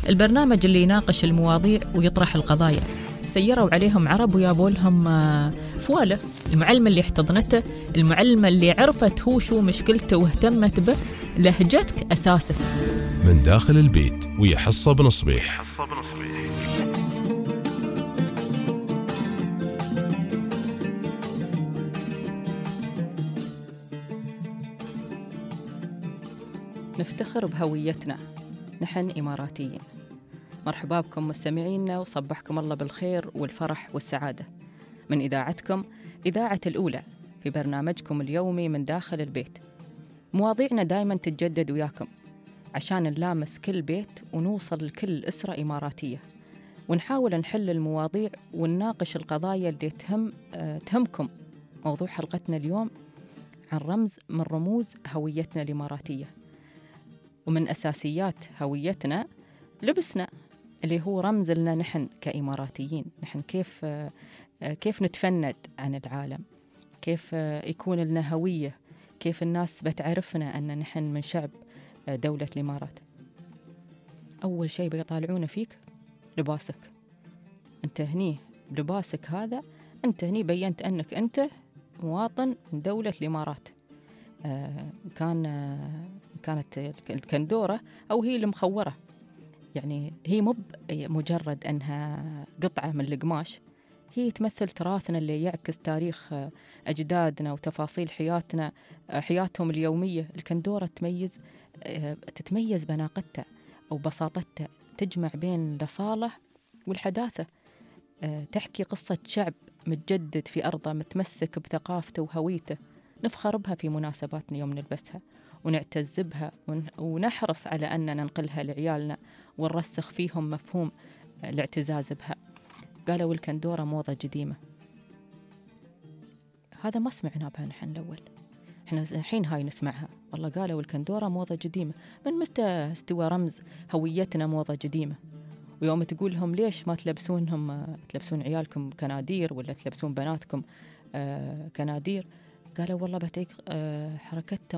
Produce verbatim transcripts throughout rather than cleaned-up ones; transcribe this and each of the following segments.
البرنامج اللي يناقش المواضيع ويطرح القضايا. سيروا عليهم عرب ويابوا لهم فوالة. المعلمة اللي احتضنته، المعلمة اللي عرفت هو شو مشكلته واهتمت به، لهجتك أساسه. من داخل البيت ويا حصة بن صبيح. نفتخر بهويتنا، نحن إماراتيين. مرحبا بكم مستمعينا، وصبحكم الله بالخير والفرح والسعادة من إذاعتكم، إذاعة الأولى، في برنامجكم اليومي من داخل البيت. مواضيعنا دايما تتجدد وياكم عشان نلامس كل بيت ونوصل لكل أسرة إماراتية، ونحاول نحل المواضيع ونناقش القضايا اللي تهم أه تهمكم. موضوع حلقتنا اليوم عن رمز من رموز هويتنا الإماراتية، ومن أساسيات هويتنا لبسنا، اللي هو رمز لنا نحن كإماراتيين. نحن كيف كيف نتفند عن العالم، كيف يكون لنا هوية، كيف الناس بتعرفنا أن نحن من شعب دولة الإمارات. أول شيء بيطالعون فيك لباسك. أنت هني بلباسك هذا، أنت هني بيّنت أنك أنت مواطن من دولة الإمارات. آه كان آه كانت الكندورة أو هي المخورة، يعني هي مو مجرد أنها قطعة من القماش، هي تمثل تراثنا اللي يعكس تاريخ أجدادنا وتفاصيل حياتنا، حياتهم اليومية. الكندورة تميز تتميز بناقتها أو بساطتها، تجمع بين الأصالة والحداثة، تحكي قصة شعب متجدد في أرضه، متمسك بثقافته وهويته. نفخر بها في مناسباتنا يوم نلبسها ونعتز بها، ونحرص على أن ننقلها لعيالنا ونرسخ فيهم مفهوم الاعتزاز بها. قالوا الكندورة موضة قديمة، هذا ما سمعنا بها نحن الأول، احنا الحين هاي نسمعها. والله قالوا الكندورة موضة قديمة، من متى استوى رمز هويتنا موضة قديمة؟ ويوم تقول لهم ليش ما تلبسونهم، تلبسون عيالكم كنادير ولا تلبسون بناتكم آه كنادير، قالوا والله بتعيق آه حركتهم.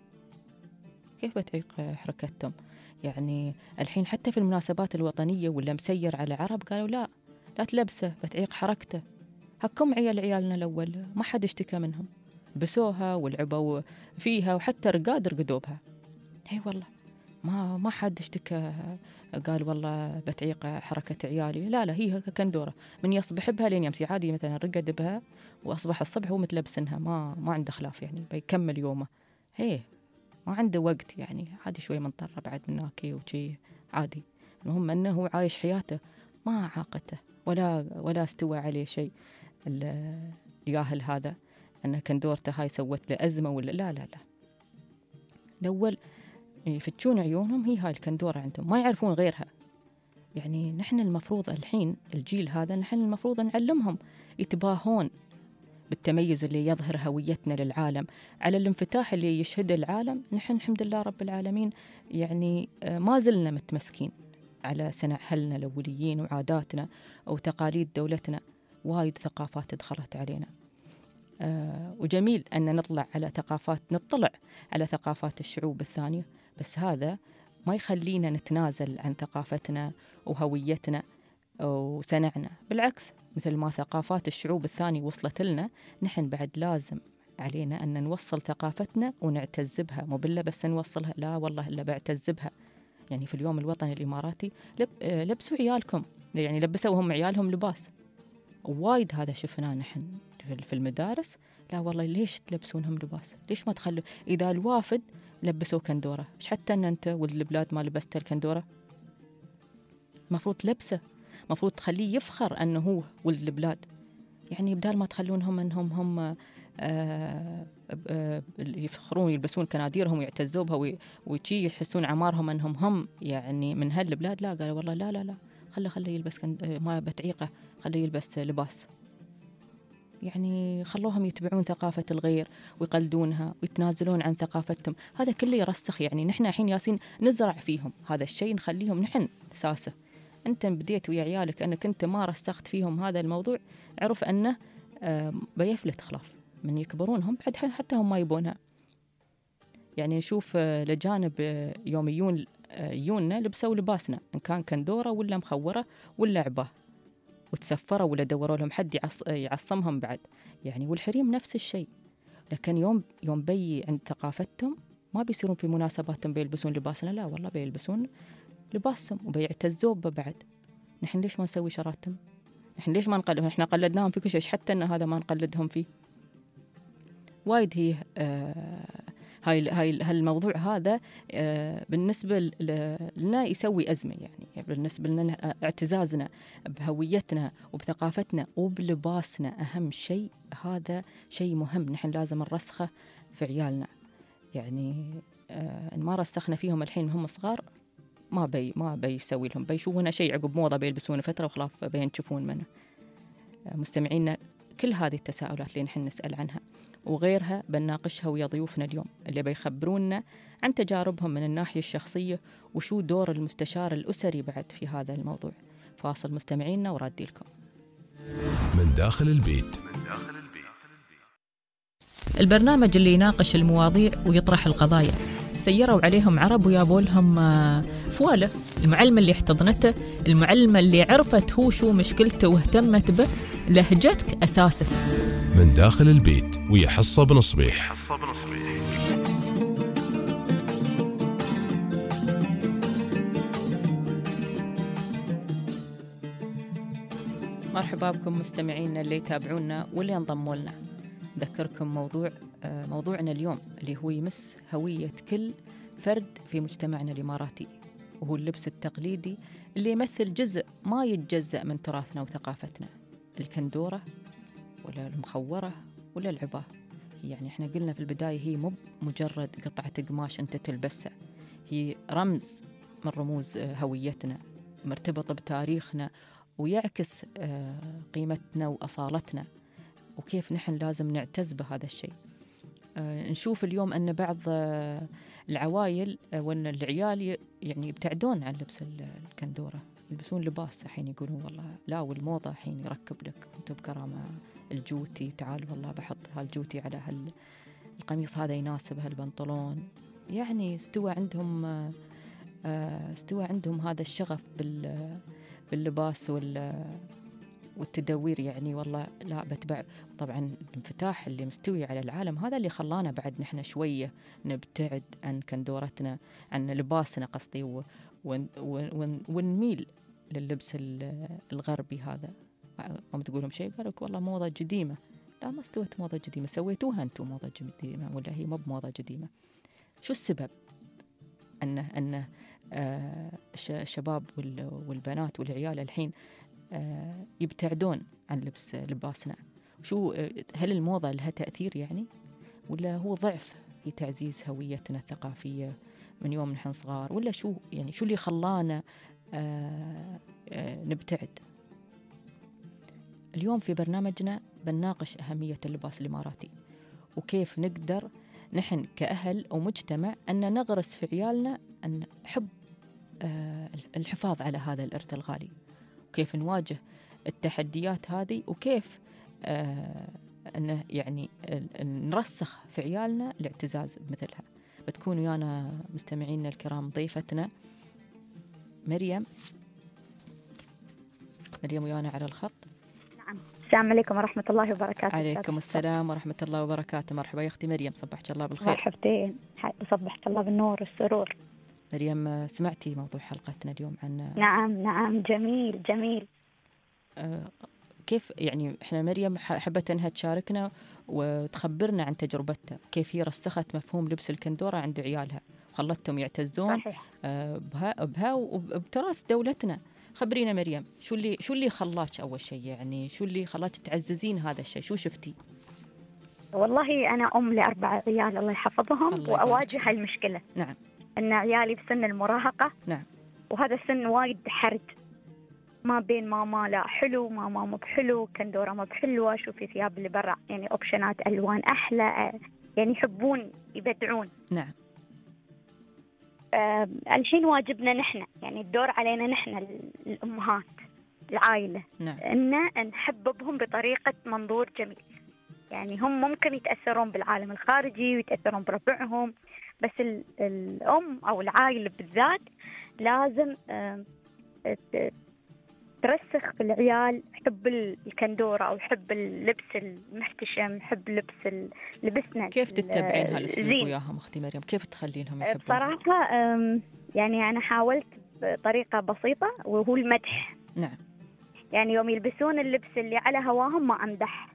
كيف بتعيق حركتهم؟ يعني الحين حتى في المناسبات الوطنية ولا مسير على عرب قالوا لا لا تلبسه بتعيق حركته. هكم عيال عيالنا الأول ما حد اشتكى منهم، بسوها ولعبوا فيها، وحتى رقاد رقدوا بها. هي والله ما ما حد اشتكى قال والله بتعيق حركة عيالي. لا لا، هي كندورة من يصبح بها لين يمسي عادي، مثلا رقد بها وأصبح الصبح هو متلبسنها، ما ما عنده خلاف، يعني بيكمل يومه. هي ما عنده وقت، يعني عادي شوي منطرة بعد مناكي وشي عادي. المهم أنه عايش حياته، ما عاقته ولا ولا استوى عليه شيء الياهل هذا أن كندورته هاي سوت له أزمة ولا لا لا لا. الأول يفتشون عيونهم، هي هاي الكندورة عندهم، ما يعرفون غيرها. يعني نحن المفروض الحين الجيل هذا نحن المفروض نعلمهم يتباهون بالتميز اللي يظهر هويتنا للعالم، على الانفتاح اللي يشهد العالم. نحن الحمد لله رب العالمين يعني ما زلنا متمسكين على سنع أهلنا الأوليين وعاداتنا أو تقاليد دولتنا. وايد ثقافات دخلت علينا، آه وجميل أن نطلع على ثقافات نطلع على ثقافات الشعوب الثانية، بس هذا ما يخلينا نتنازل عن ثقافتنا وهويتنا وسنعنا. بالعكس، مثل ما ثقافات الشعوب الثانية وصلت لنا، نحن بعد لازم علينا أن نوصل ثقافتنا ونعتز بها، مو بالله بس نوصلها، لا والله إلا بعتز بها. يعني في اليوم الوطني الإماراتي لب... لبسوا عيالكم، يعني لبسوهم عيالهم لباس. وايد هذا شفناه نحن في المدارس. لا والله ليش تلبسونهم لباس؟ ليش ما تخلوا إذا الوافد لبسوا كندورة، مش حتى أن أنت والبلاد ما لبست الكندورة؟ المفروض لبسه، مفروض تخليه يفخر أنه هو ولد البلاد. يعني بدال ما تخلونهم أنهم هم آه آه يفخرون يلبسون كناديرهم ويعتزوا بها ويشي يحسون عمارهم أنهم هم يعني من هالبلاد، لا قالوا والله لا لا لا، خله خله يلبس ما بتعيقه، خله يلبس لباس. يعني خلوهم يتبعون ثقافة الغير ويقلدونها ويتنازلون عن ثقافتهم. هذا كله يرسخ، يعني نحن الحين ياسين نزرع فيهم هذا الشيء، نخليهم نحن ساسة. أنت بديت ويا عيالك أنك أنت ما رسخت فيهم هذا الموضوع، عرف أنه بيفلت خلاف من يكبرون هم بعد حتى هم ما يبونها. يعني نشوف لجانب يوميون يونا لبسوا لباسنا، إن كان كندورة ولا مخورة ولا عباه، وتسفروا ولا دوروا لهم حد يعص يعصمهم بعد يعني. والحريم نفس الشيء، لكن يوم يوم بي عند ثقافتهم ما بيصيرون في مناسباتهم بيلبسون لباسنا، لا والله بيلبسون لباسهم وبيعتزوا بعد. نحن ليش ما نسوي شراتهم؟ نحن ليش ما نقلدهم؟ نحن قلدناهم في كل شيء، حتى ان هذا ما نقلدهم فيه. وايد هي آه هاي هاي هالموضوع هذا آه بالنسبه لنا يسوي ازمه يعني. بالنسبه لنا اعتزازنا بهويتنا وبثقافتنا وبلباسنا اهم شيء، هذا شيء مهم نحن لازم نرسخه في عيالنا يعني. آه ما رسخنا فيهم الحين هم صغار ما بي ما بيسوي لهم، بيشوفون شيء عقب موضه بيلبسونه فتره وخلاص بينشوفون منه. آه مستمعينا كل هذه التساؤلات اللي نحن نسال عنها وغيرها بنناقشها ويا ضيوفنا اليوم اللي بيخبرونا عن تجاربهم من الناحية الشخصية وشو دور المستشار الأسري بعد في هذا الموضوع. فاصل مستمعينا ورادي لكم من داخل البيت. البرنامج اللي يناقش المواضيع ويطرح القضايا. سيروا عليهم عرب ويابوا لهم فوالة. المعلمة اللي احتضنته، المعلمة اللي عرفت هو شو مشكلته واهتمت به، لهجتك أساسك. من داخل البيت ويا حصة بن صبيح. مرحبا بكم مستمعينا اللي يتابعونا واللي انضموا لنا. ذكركم موضوع موضوعنا اليوم اللي هو يمس هوية كل فرد في مجتمعنا الإماراتي، وهو اللبس التقليدي اللي يمثل جزء ما يتجزأ من تراثنا وثقافتنا. الكندورة ولا المخورة ولا العباه، يعني احنا قلنا في البداية هي مو مجرد قطعة قماش انت تلبسها، هي رمز من رموز هويتنا، مرتبط بتاريخنا ويعكس قيمتنا وأصالتنا وكيف نحن لازم نعتز بهذا الشيء. نشوف اليوم أن بعض العوائل وأن العيال يعني يبتعدون عن لبس الكندورة، يلبسون لباس الحين يقولون والله لا، والموضة الحين يركب لك أنتم بكرامة الجوتي، تعال والله بحط هالجوتي على هالقميص هذا يناسب هالبنطلون. يعني استوى عندهم استوى عندهم هذا الشغف باللباس والتدوير يعني. والله لا بتبع. طبعا الانفتاح اللي مستوي على العالم هذا اللي خلانا بعد نحن شوية نبتعد عن كندورتنا، عن لباسنا قصدي، ونميل لللبس الغربي هذا. قام تقولهم شيء قالوا لك والله موضة قديمة. لا، ما استوت موضة قديمة، سويتوها أنتم موضة قديمة ولا هي مو بموضة قديمة؟ شو السبب أنه أنه الشباب والبنات والعيال الحين يبتعدون عن لبس لباسنا؟ شو هل الموضة لها تأثير يعني، ولا هو ضعف في تعزيز هويتنا الثقافية من يوم نحن صغار، ولا شو يعني شو اللي خلانا آآ آآ نبتعد؟ اليوم في برنامجنا بنناقش أهمية اللباس الإماراتي وكيف نقدر نحن كأهل أو مجتمع أن نغرس في عيالنا أن نحب الحفاظ على هذا الإرث الغالي، وكيف نواجه التحديات هذه، وكيف أنه يعني نرسخ في عيالنا الاعتزاز بمثلها. بتكون ويانا مستمعينا الكرام ضيفتنا مريم. مريم ويانا على الخط. نعم. السلام عليكم ورحمة الله وبركاته. عليكم السلام ورحمة الله وبركاته. مرحبا يا أختي مريم، صبحك الله بالخير. مرحبتين، صبحك الله بالنور والسرور. مريم، سمعتي موضوع حلقتنا اليوم عن؟ نعم نعم، جميل جميل. آه كيف يعني احنا مريم حبت انها تشاركنا وتخبرنا عن تجربتها، كيف هي رسخت مفهوم لبس الكندورة عند عيالها وخلتهم يعتزون صحيح. آه بها بها وبتراث دولتنا. خبرينا مريم، شو اللي شو اللي خلاك اول شيء، يعني شو اللي خلاك تعززين هذا الشيء؟ شو شفتي؟ والله انا ام لاربع عيال الله يحفظهم، الله واواجه المشكله. نعم. ان عيالي بسن المراهقه. نعم. وهذا السن وايد حرج ما بين ماما لا حلو، ماما مو بحلو، كندوره مو بحلوه، شوفي ثياب اللي برا يعني اوبشنات الوان احلى، يعني يحبون يبدعون. نعم. آه الحين واجبنا نحن، يعني الدور علينا نحن الامهات العائله. نعم. ان نحببهم بطريقه منظور جميل. يعني هم ممكن يتاثرون بالعالم الخارجي ويتاثرون بربعهم، بس ال- الأم أو العائلة بالذات لازم آم، ت- ترسخ في العيال حب الكندورة أو حب اللبس المحتشم، حب لبس ال- لبسنا كيف تتبعين ال- هالاسلوب الزين. وياهم اختي مريم؟ كيف تخلينهم يحبون؟ بصراحة أم، يعني أنا حاولت بطريقة بسيطة وهو المدح. نعم. يعني يوم يلبسون اللبس اللي على هواهم ما أمدح،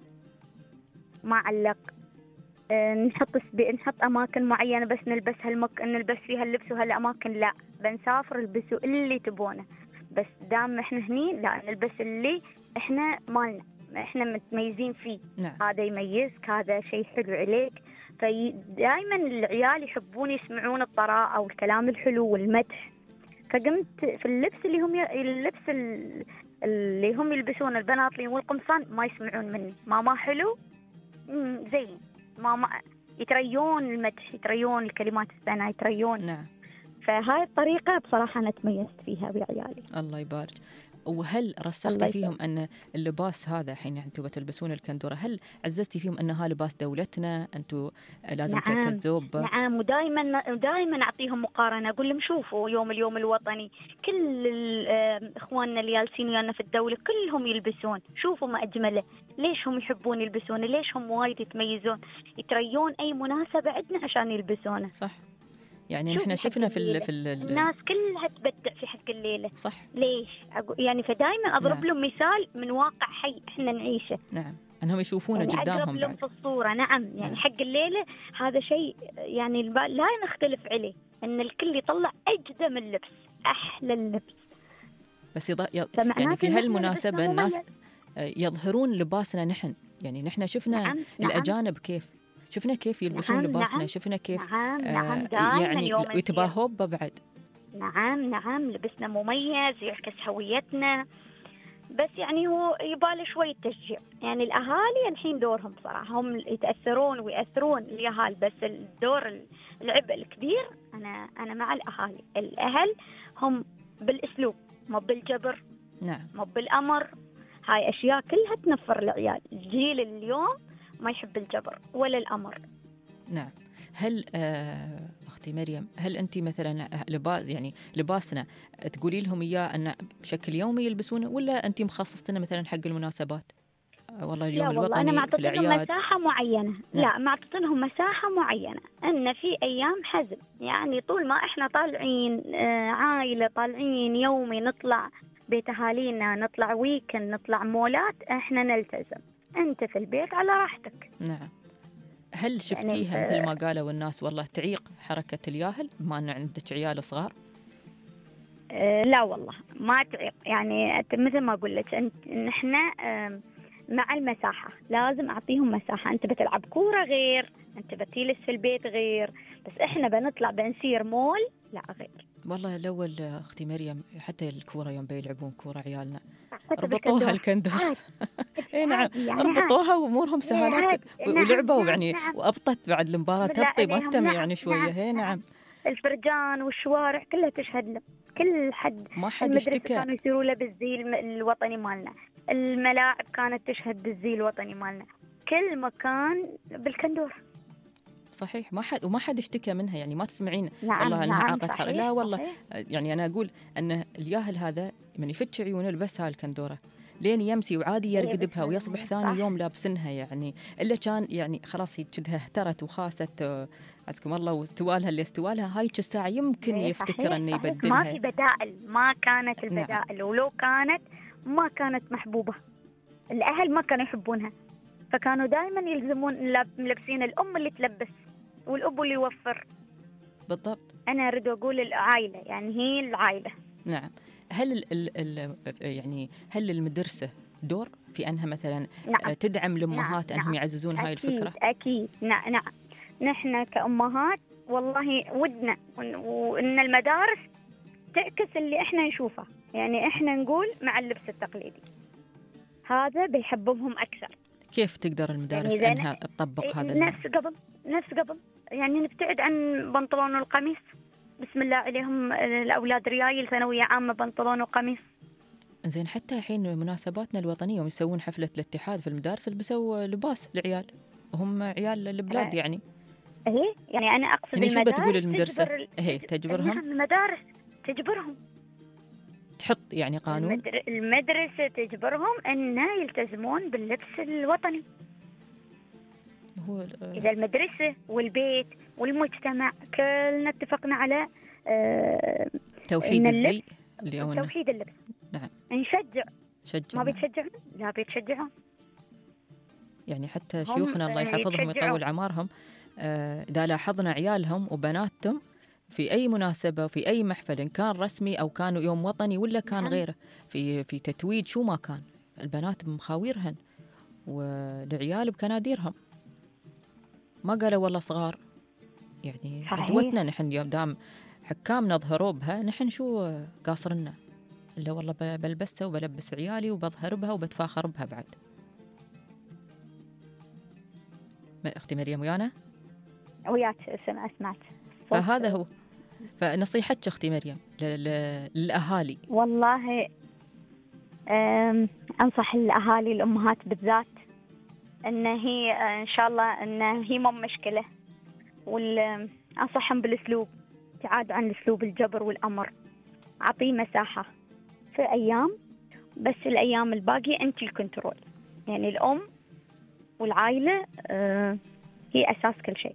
ما علق. أه، نحط سبي... نحط أماكن معينة بس نلبس هالمك... نلبس فيها اللبس وهالأماكن لا، بنسافر البسوا اللي تبونه، بس دام إحنا هني لا نلبس اللي إحنا مالنا، إحنا متميزين فيه. نعم. هذا يميزك، هذا شيء حلو عليك. فدائما العيال يحبون يسمعون الطراء والكلام الحلو والمدح. فقمت في اللبس اللي هم ي... اللبس ال- اللي هم يلبسون البناطلين والقمصان ما يسمعون مني ماما حلو، مم، زين ماما، يتريون المدح، يتريون الكلمات الثانية، يتريون. نعم. فهاي الطريقة بصراحة أنا تميزت فيها بعيالي. الله يبارك. وهل رسختي الله فيهم يسلمك. أن اللباس هذا حين أنتم بتلبسون الكندورة، هل عززتي فيهم أنها لباس دولتنا، أنتم لازم نعم. تعتزوا ب... نعم، ودائما دائما أعطيهم مقارنة، أقول لهم شوفوا يوم اليوم الوطني كل ال- آه، إخواننا اللي جالسين ويانا في الدولة كلهم يلبسون، شوفوا ما أجمله، ليش هم يحبون يلبسونه، ليش هم وايد يتميزون، يتريون أي مناسبة عندنا عشان يلبسونه. صح. يعني شوفي نحن حق شفنا في ال... الليلة. في ال... الناس كلها تبدع في حق الليلة. صح. ليش؟ أقو- يعني فدائما أضرب نعم. لهم مثال من واقع حي إحنا نعيشه، نعم. أنهم يشوفونه يعني أقرب قدامهم لهم بعد. في الصورة. نعم، يعني نعم. حق الليلة هذا شيء يعني الب- لا نختلف عليه، إن الكل يطلع أجدم اللبس، أحلى اللبس. بس يض... ي... فمعناته يعني في إن إحنا هالمناسبة لبسنا الناس مميز. يظهرون لباسنا نحن، يعني نحن شفنا نعم، الأجانب كيف شفنا كيف يلبسون نعم، لباسنا، نعم. شفنا كيف نعم، نعم، آه دائما يعني يوم نسير. ويتباهوا بعد. نعم، نعم، لبسنا مميز يعكس هويتنا، بس يعني هو يبالي شوي تشجيع. يعني الأهالي الحين دورهم صراحة، هم يتأثرون ويأثرون اليهال، بس الدور العبء الكبير أنا أنا مع الأهالي. الأهل هم بالأسلوب، مو بالجبر، نعم. مو بالأمر. هاي أشياء كلها تنفر العيال. الجيل اليوم ما يحب الجبر ولا الأمر. نعم. هل آه أختي مريم، هل أنت مثلا لباس يعني لباسنا تقولي لهم إياه أن بشكل يومي يلبسونه، ولا أنت مخصصتنا مثلا حق المناسبات؟ آه والله اليوم لا والله أنا ما الوطني في أعطيت لهم الأعياد. مساحة معينة. نعم. لا، ما أعطيت لهم مساحة معينة، أن في أيام حزم، يعني طول ما إحنا طالعين آه عائلة، طالعين يومي، نطلع بيت أهالينا، نطلع ويكند، نطلع مولات، إحنا نلتزم. أنت في البيت على راحتك. نعم. هل شفتيها يعني مثل ما قالوا الناس والله تعيق حركة الياهل بما أن عندك عيال صغار؟ آه لا والله ما تعيق. يعني مثل ما أقول لك، أنت نحن آه مع المساحة، لازم أعطيهم مساحة. أنت بتلعب كورة غير، أنت بتجلس في البيت غير، بس إحنا بنطلع بنسير مول لا غير. والله الأول أختي مريم حتى الكورة يوم بيلعبون كورة عيالنا حتى ربطوها بالكندور. الكندور. عاد. اي نعم، عادي يعني، ربطوها وامورهم سهلت عاد. نعم، ولعبوا نعم، يعني نعم. وابطت بعد المباراه بالله تبطي عليهم. بتم نعم، يعني شويه. نعم، هي نعم. الفرجان والشوارع كلها تشهد له، كل حد. ما حد المدرسة اشتكى. كانوا يسيروا له بالزي الم- الوطني مالنا، الملاعب كانت تشهد بالزي الوطني مالنا، كل مكان بالكندور. صحيح، ما حد وما حد اشتكى منها، يعني ما تسمعين نعم، والله انها نعم، عاقت صحيح، حر. لا والله صحيح. يعني انا اقول ان الياهل هذا من يفتش عيونه لبسها الكندوره لين يمسي وعادي يرقد بها ويصبح ثاني صح. يوم لابسنها، يعني الا كان يعني خلاص يجدها اهترت وخاست آه، عزكم الله واستوالها اللي استوالها هايك الساعه يمكن إيه، يفتكر صحيح، انه صحيح. يبدلها. ما في بدائل، ما كانت نعم. البدائل، ولو كانت ما كانت محبوبة. الأهل ما كانوا يحبونها، فكانوا دائما يلزمون لاب- ملبسين الأم اللي تلبس والأب اللي يوفر. بالضبط. أنا أريد أقول العائلة، يعني هي العائلة. نعم. هل ال ال ال يعني هل المدرسة دور في أنها مثلا نعم. تدعم الأمهات نعم. أنهم يعززون هاي أكيد، الفكرة؟ أكيد. نعم، نعم. نحن كأمهات والله ودنا وإن المدارس تعكس اللي إحنا نشوفه. يعني إحنا نقول مع اللبس التقليدي هذا بيحببهم أكثر. كيف تقدر المدارس يعني أنها تطبق هذا نفس قبل نفس قبل يعني نبتعد عن بنطلون والقميص. بسم الله عليهم الأولاد ريايل ثانوية عامة بنطلون وقميص. زين حتى الحين مناسباتنا الوطنية يوم يسوون حفلة الاتحاد في المدارس لبسوا لباس العيال وهم عيال البلاد. يعني إيه يعني أنا أقصد يعني شو المدارس بتقول المدرسة؟ تجبر إيه تجبرهم؟ نعم المدارس تجبرهم، تحط يعني قانون. المدر... المدرسة تجبرهم أن يلتزمون باللبس الوطني. هو إذا المدرسة والبيت والمجتمع كلنا اتفقنا على آه توحيد الزي اللي هو توحيد اللبس. نعم. نشجع. شجع. ما بيتشجعون؟ لا بيتشجعون. يعني حتى شيوخنا الله يحفظهم ويطول عمارهم إذا لاحظنا عيالهم وبناتهم في أي مناسبة في أي محفل إن كان رسمي أو كانوا يوم وطني ولا كان نعم. غيره في في تتويج شو ما كان، البنات بمخاويرهن والعيال بكناديرهم، ما قالوا والله صغار. يعني قدوتنا نحن يوم دام حكام نظهروا بها، نحن شو قاصرنا إلا والله بلبسها وبلبس عيالي وبظهر بها وبتفاخر بها بعد. أختي مريم ويانا؟ وياك سمع سمعت. فهذا هو. فنصيحتك أختي مريم للأهالي؟ والله أنصح الأهالي الأمهات بالذات أن هي إن شاء الله أن هي مو مشكلة، وأنصحهم بالأسلوب، تعاد عن الأسلوب الجبر والأمر، أعطيه مساحة في أيام، بس الأيام الباقية أنت الكنترول. يعني الأم والعائلة هي أساس كل شيء.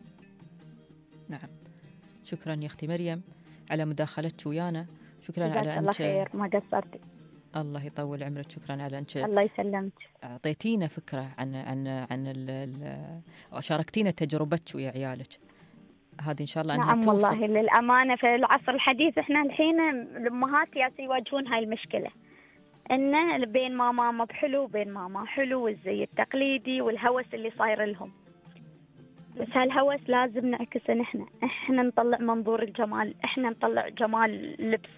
نعم. شكرا يا أختي مريم على مداخلتك ويانا. شكرا على الله خير، ما قصرتي. الله يطول عمرك. شكرا على أنك الله يسلمك أعطيتينا فكرة عن عن عن ال وشاركتينا تجربتك ويا عيالك. هذه إن شاء الله أنها نعم توصل. والله للأمانة في العصر الحديث إحنا الحين الأمهات ياسي يواجهون هاي المشكلة، إن بين ماما ما بحلو بين ماما حلو، والزي التقليدي والهوس اللي صاير لهم. بس هالهوس لازم نعكسه نحن، إحنا نطلع منظور الجمال، إحنا نطلع جمال اللبس.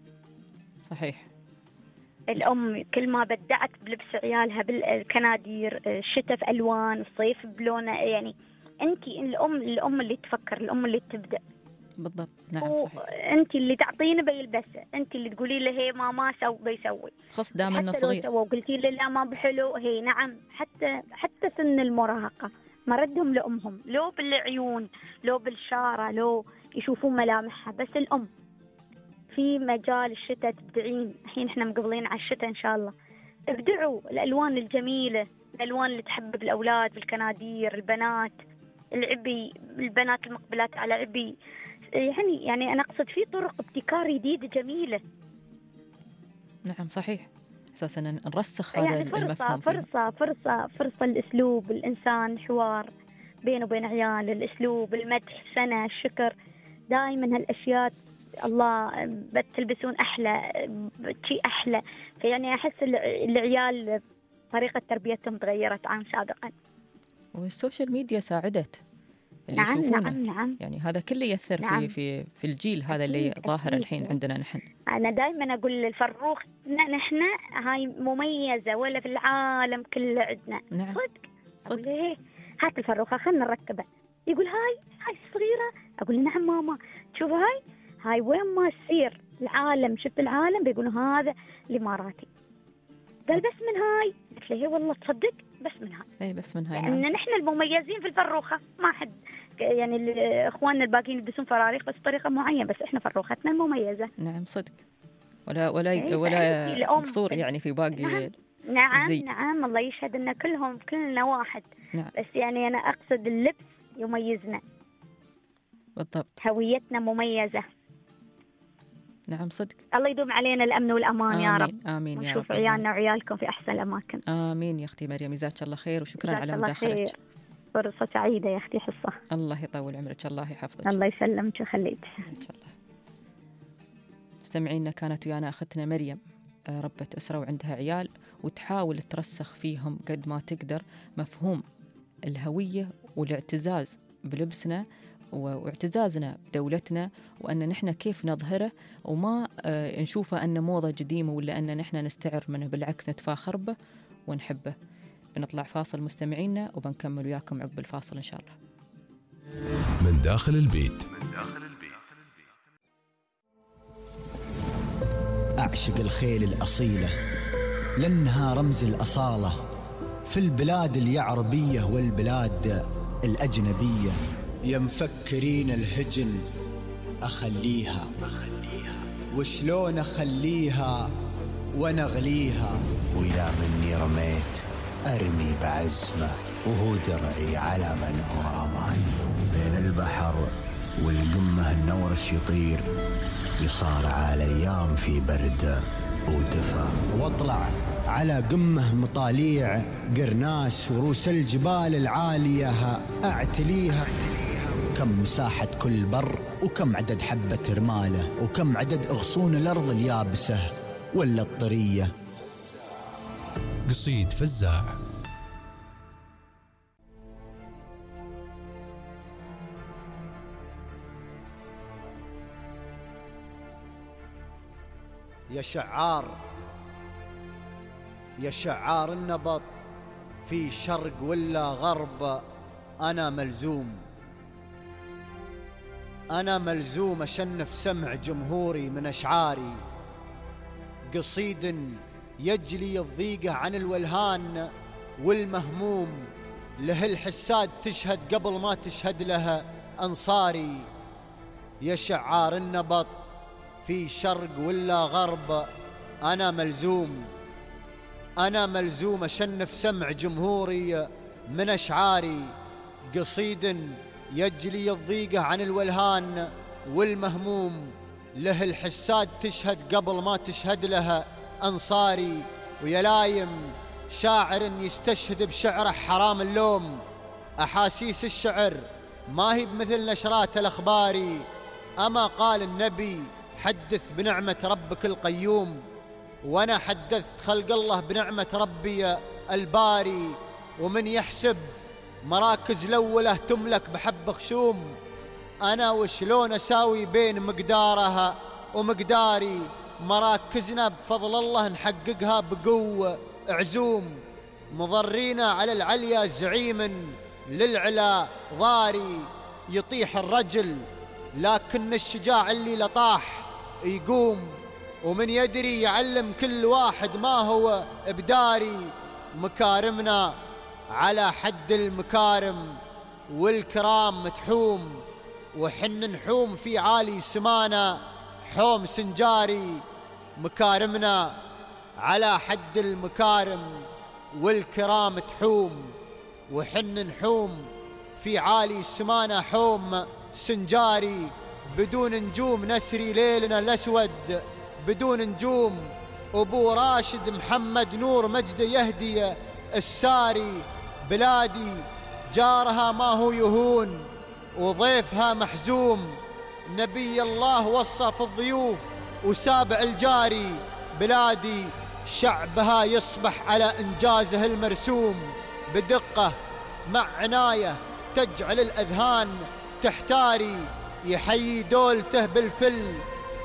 صحيح. الأم كل ما بدعت بلبس عيالها بالكنادير، الشتاء في ألوان، الصيف بلونه، يعني أنت الأم الأم اللي تفكر، الأم اللي تبدأ. بالضبط. نعم صحيح. أنت اللي تعطينه بيلبسه، أنت اللي تقولي له هي ما ما سو بيسوي. خص دام إنه صغير. حتى لو سووا قلتي له لا ما بحلو، هي نعم. حتى حتى سن المراهقة مردهم لأمهم، لو بالعيون لو بالشارة لو يشوفون ملامحها. بس الأم في مجال الشتاء تبدعين، الحين احنا مقبلين على الشتاء ان شاء الله، ابدعوا الالوان الجميله، الالوان اللي تحبب الاولاد بالكنادير، البنات العبي، البنات المقبلات على عبي، يعني يعني انا اقصد في طرق ابتكار جديده جميله. نعم صحيح. اساسا نرسخ هذا يعني فرصة المفهوم. فرصه فرصه فرصه الاسلوب، الانسان حوار بينه وبين عيال، الاسلوب، المدح، الثناء، الشكر، دائما هالاشياء الله بتلبسون أحلى شيء أحلى. فيعني أحس العيال طريقة تربيتهم تغيرت عن سابقا، والسوشيال ميديا ساعدت اللي نعم يشوفونه. نعم نعم. يعني هذا كله يأثر نعم. في في في الجيل هذا اللي أكيد ظاهر أكيد. الحين عندنا نحن. أنا دائما أقول للفروخ نحن هاي مميزة ولا في العالم كله عندنا. نعم. صدق صدق. ليه؟ هات الفروخة خلنا نركبها. يقول هاي هاي صغيرة. أقول نعم ماما شوف هاي هاي وين ما تصير العالم، شفت العالم بيقولوا هذا الإماراتي. قال بس من هاي. قلت له والله تصدق بس من هاي. اي بس من هاي. يعني نعم. نحن المميزين في الفروخة، ما حد يعني اخواننا الباقيين يلبسون فراريخ بس بطريقة معينة، بس احنا فروختنا المميزة. نعم صدق. ولا ولا إيه ولا قصور يعني في باقي. نعم نعم, زي. نعم الله يشهد ان كلهم كلنا واحد. نعم. بس يعني انا اقصد اللبس يميزنا. بالضبط. هويتنا مميزة. نعم صدق. الله يدوم علينا الأمن والأمان. آمين. يا رب. آمين يا رب. ونشوف عيالنا وعيالكم في أحسن الأماكن. آمين يا أختي مريم. جزاك الله خير وشكرا على مداخلتك. فرصة سعيدة يا أختي حصة. الله يطول عمرك. الله يحفظك. الله يسلمك ويخليك. إن شاء الله. مستمعينا كانت ويانا أختنا مريم ربة أسرة وعندها عيال، وتحاول ترسخ فيهم قد ما تقدر مفهوم الهوية والاعتزاز بلبسنا واعتزازنا بدولتنا، وأن نحن كيف نظهره وما نشوفه أنه موضة قديمة ولا أن نحن نستعر منه، بالعكس نتفاخر به ونحبه. بنطلع فاصل مستمعينا وبنكمل وياكم عقب الفاصل إن شاء الله. من داخل البيت. أعشق الخيل الأصيلة لأنها رمز الأصالة في البلاد اليعربية والبلاد الأجنبية. يا مفكرين الهجن أخليها، وشلون أخليها ونغليها، وإذا مني رميت أرمي بعزمه، وهو درعي على من هو رماني. بين البحر والقمة النورش يطير، يصارع الأيام في برد ودفا، واطلع على قمه مطاليع قرناس، وروس الجبال العالية أعتليها. كم مساحة كل بر، وكم عدد حبة رماله، وكم عدد أغصون الأرض اليابسة ولا الطرية. قصيد فزاع. يا شعار يا شعار النبط في شرق ولا غرب، أنا ملزوم أنا ملزوم أشنف سمع جمهوري من أشعاري، قصيد يجلي الضيقة عن الولهان والمهموم، له الحساد تشهد قبل ما تشهد لها أنصاري. يا شعار النبط في شرق ولا غرب، أنا ملزوم أنا ملزوم أشنف سمع جمهوري من أشعاري، قصيد يجلي الضيقة عن الولهان والمهموم، له الحساد تشهد قبل ما تشهد لها أنصاري. ويا لايم شاعر يستشهد بشعره حرام اللوم، أحاسيس الشعر ما هي بمثل نشرات الأخبار، أما قال النبي حدث بنعمة ربك القيوم، وأنا حدثت خلق الله بنعمة ربي الباري. ومن يحسب مراكز الأولى تملك بحب خشوم، أنا وشلون أساوي بين مقدارها ومقداري، مراكزنا بفضل الله نحققها بقوة عزوم، مضرينا على العليا زعيم للعلا ضاري. يطيح الرجل لكن الشجاع اللي لطاح يقوم، ومن يدري يعلم كل واحد ما هو بداري. مكارمنا على حد المكارم والكرام تحوم، وحن نحوم في عالي سمانا حوم سنجاري. مكارمنا على حد المكارم والكرام تحوم، وحن نحوم في عالي سمانا حوم سنجاري. بدون نجوم نسري ليلنا الأسود بدون نجوم، أبو راشد محمد نور مجد يهدي الساري. بلادي جارها ما هو يهون وضيفها محزوم، نبي الله وصى في الضيوف وسابع الجاري. بلادي شعبها يصبح على إنجازه المرسوم، بدقة مع عناية تجعل الأذهان تحتاري. يحيي دولته بالفل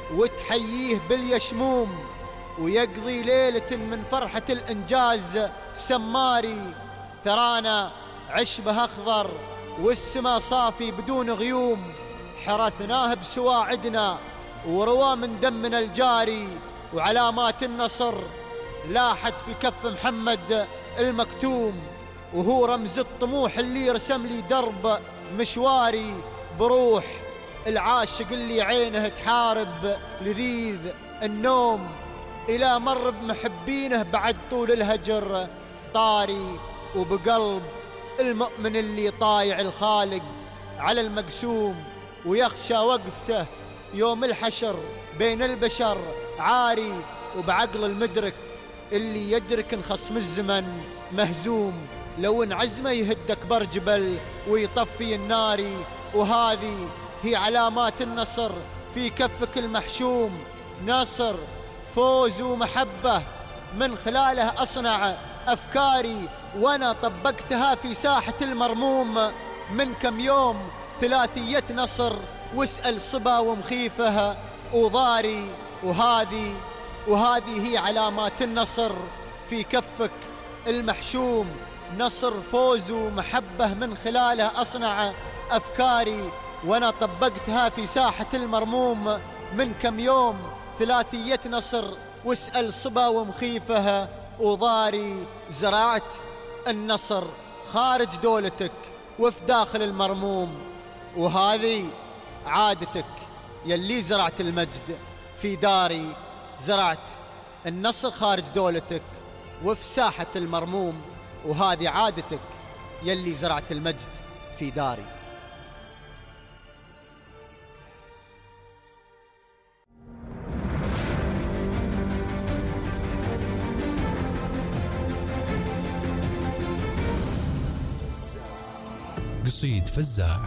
وتحييه باليشموم، ويقضي ليلة من فرحة الإنجاز سماري. ثرانا عشبه أخضر والسما صافي بدون غيوم، حرثناه بسواعدنا وروا من دمنا الجاري. وعلامات النصر لاحت في كف محمد المكتوم، وهو رمز الطموح اللي رسم لي درب مشواري. بروح العاشق اللي عينه تحارب لذيذ النوم، إلى مر بمحبينه بعد طول الهجر طاري. وبقلب المؤمن اللي طايع الخالق على المقسوم، ويخشى وقفته يوم الحشر بين البشر عاري. وبعقل المدرك اللي يدرك ان خصم الزمن مهزوم، لو ان عزمه يهد أكبر جبل ويطفي الناري. وهذه هي علامات النصر في كفك المحشوم، نصر فوز ومحبة من خلاله أصنع أفكاري، وأنا طبقتها في ساحة المرموم من كم يوم. ثلاثية نصر واسأل صبا ومخيفها وضاري. وهذه وهذه هي علامات النصر في كفك المحشوم، نصر فوز ومحبة من خلاله أصنع أفكاري، وأنا طبقتها في ساحة المرموم من كم يوم. ثلاثية نصر واسأل صبا ومخيفها وضاري. زرعت النصر خارج دولتك وفي داخل المرموم، وهذه عادتك يلي زرعت المجد في داري، زرعت النصر خارج دولتك وفي ساحة المرموم، وهذه عادتك يلي زرعت المجد في داري. قصيد فزاع.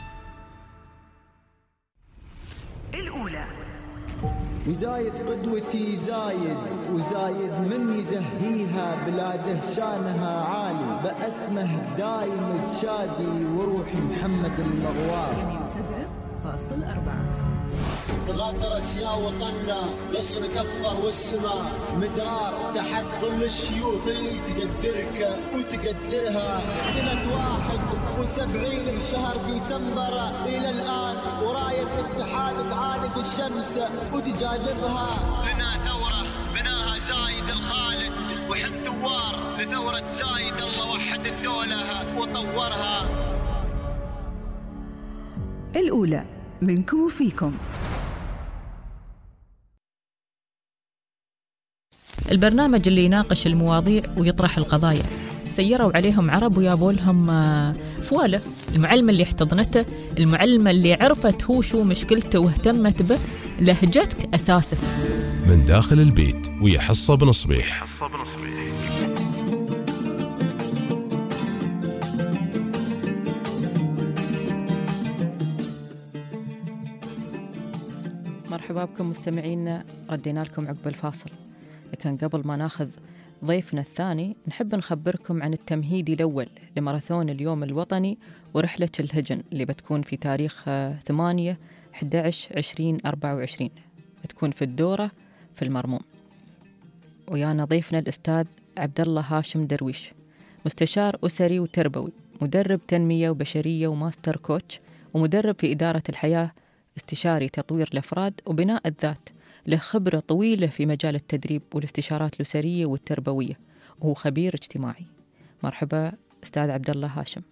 الأولى. وزايد قدوتي زايد وزايد من يزهيها بلاده شانها عالي، بأسمه دايم تشادي وروحي محمد المغوار. سبعة فاصل أربعة. تغادر أسياء وطننا يصرك أخضر والسماء مدرار تحت ظل الشيوخ اللي تقدرك وتقدرها. سنة واحد وسبعين بشهر ديسمبر إلى الآن وراية الاتحاد تعاند الشمس وتجاذبها. لنا ثورة بناها زايد الخالد وحن ثوار لثورة زايد، الله وحد الدولة وطورها. الأولى منكم وفيكم. البرنامج اللي يناقش المواضيع ويطرح القضايا. سيروا عليهم عرب ويابوا لهم فواله. المعلمة اللي احتضنته، المعلمة اللي عرفت هو شو مشكلته واهتمت به، لهجتك أساسك. من داخل البيت ويا حصة بن صبيح. مرحبا بكم مستمعينا، ردينا لكم عقب الفاصل، لكن قبل ما ناخذ ضيفنا الثاني نحب نخبركم عن التمهيدي الأول لماراثون اليوم الوطني ورحلة الهجن اللي بتكون في تاريخ ثمانية أحد عشر عشرين أربعة وعشرين، بتكون في الدورة في المرموم. ويانا ضيفنا الأستاذ عبد الله هاشم درويش، مستشار أسري وتربوي، مدرب تنمية وبشرية وماستر كوتش، ومدرب في إدارة الحياة، استشاري تطوير الأفراد وبناء الذات، له خبرة طويلة في مجال التدريب والاستشارات الأسرية والتربوية، وهو خبير اجتماعي. مرحبا أستاذ عبد الله هاشم.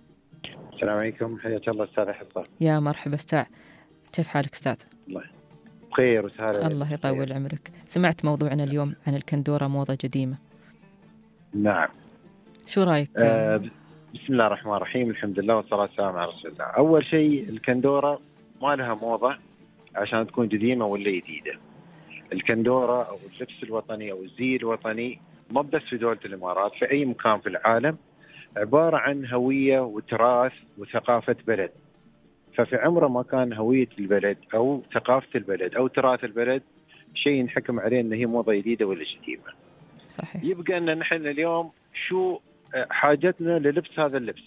السلام عليكم، حياك الله أستاذ حصة. يا مرحبا أستاذ، كيف حالك أستاذ؟ الله بخير وسهلا. الله يطول عمرك. سمعت موضوعنا اليوم عن الكندورة موضة قديمة. نعم، شو رأيك؟ آه بسم الله الرحمن الرحيم، الحمد لله والصلاة والسلام على رسول الله. أول شيء الكندورة ما لها موضة عشان تكون قديمة ولا جديدة. الكندورة أو اللبس الوطني أو الزي الوطني مو بس في دولة الإمارات، في أي مكان في العالم، عبارة عن هوية وتراث وثقافة بلد. ففي عمره ما كان هوية البلد أو ثقافة البلد أو تراث البلد شيء نحكم عليه أنه هي موضة جديدة ولا قديمة. صحيح. يبقى أن نحن اليوم شو حاجتنا للبس هذا اللبس؟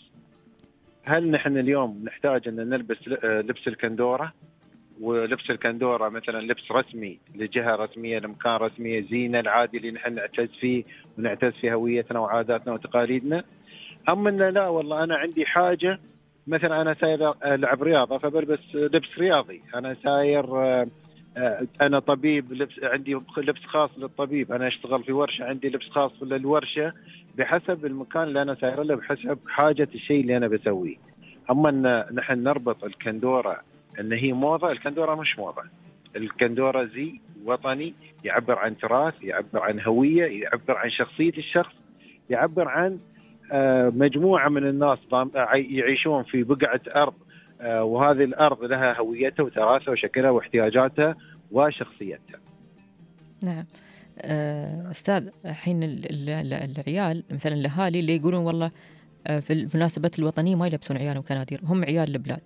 هل نحن اليوم نحتاج أن نلبس لبس الكندورة، ولبس الكندورة مثلا لبس رسمي لجهة رسمية لمكان رسمي، زينة العادي اللي نحن نعتز فيه ونعتز في هويتنا وعاداتنا وتقاليدنا؟ أم أن لا والله أنا عندي حاجة، مثلا أنا ساير ألعب رياضة فبلبس لبس رياضي، أنا ساير أنا طبيب لبس عندي لبس خاص للطبيب، أنا أشتغل في ورشة عندي لبس خاص للورشة، بحسب المكان اللي أنا ساير له، بحسب حاجة الشيء اللي أنا بسويه. أما أن نحن نربط الكندورة أن هي موضة، الكندورة مش موضة. الكندورة زي وطني يعبر عن تراث، يعبر عن هوية، يعبر عن شخصية الشخص، يعبر عن مجموعة من الناس يعيشون في بقعة أرض، وهذه الأرض لها هويتها وتراثها وشكلها واحتياجاتها وشخصيتها. نعم أستاذ، الحين العيال مثلا الأهالي اللي يقولون والله في المناسبات الوطنية ما يلبسون عيالهم كنادير، هم عيال البلاد.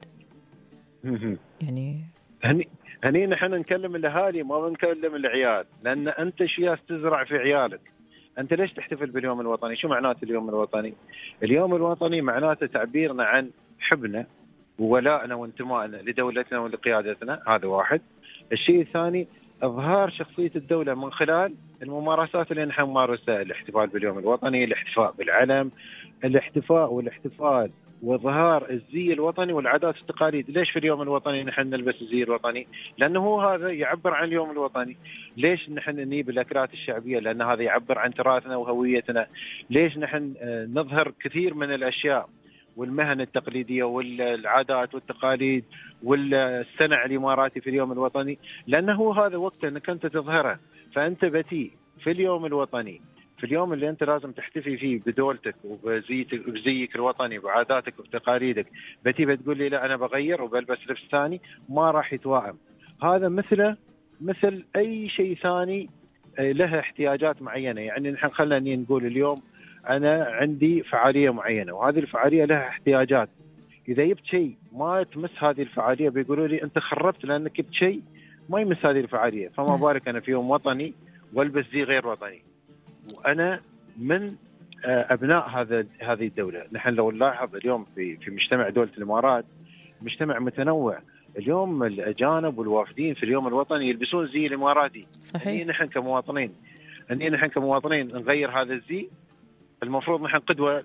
يعني هني هني نحن نكلم الأهالي ما بنكلم العيال، لأن أنت شياس تزرع في عيالك. أنت ليش تحتفل باليوم الوطني؟ شو معناته اليوم الوطني؟ اليوم الوطني معناته تعبيرنا عن حبنا وولائنا وانتمائنا لدولتنا ولقيادتنا، هذا واحد. الشيء الثاني إظهار شخصية الدولة من خلال الممارسات اللي نحن نمارسها، الاحتفال باليوم الوطني، الاحتفاء بالعلم، الاحتفاء والاحتفال وإظهار الزي الوطني والعادات والتقاليد. ليش في اليوم الوطني نحن نلبس الزي الوطني؟ لأنه هو هذا يعبر عن اليوم الوطني. ليش نحن نجيب الأكلات الشعبية؟ لأن هذا يعبر عن تراثنا وهويتنا. ليش نحن نظهر كثير من الأشياء والمهن التقليدية والعادات والتقاليد والسنع الإماراتي في اليوم الوطني، لأنه هذا وقت أنك أنت تظهره. فأنت بتي في اليوم الوطني، في اليوم اللي أنت لازم تحتفي فيه بدولتك وبزيك وبزيك الوطني وبعاداتك وبتقاليدك، بتي بتقول لي لا أنا بغير وبلبس لبس ثاني، ما راح يتوائم. هذا مثله مثل أي شيء ثاني له احتياجات معينة. يعني نحن خلينا نقول اليوم أنا عندي فعالية معينة وهذه الفعالية لها احتياجات، إذا جبت شيء ما تمس هذه الفعالية بيقولوا لي أنت خربت لأنك جبت شيء ما يمس هذه الفعالية. فما بالك أنا في يوم وطني والبس زي غير وطني، وأنا من أبناء هذا هذه الدولة. نحن لو نلاحظ اليوم في في مجتمع دولة الإمارات مجتمع متنوع. اليوم الأجانب والوافدين في اليوم الوطني يلبسون زي الإماراتي. صحيح. أني نحن كمواطنين أني نحن كمواطنين نغير هذا الزي، المفروض نحن قدوة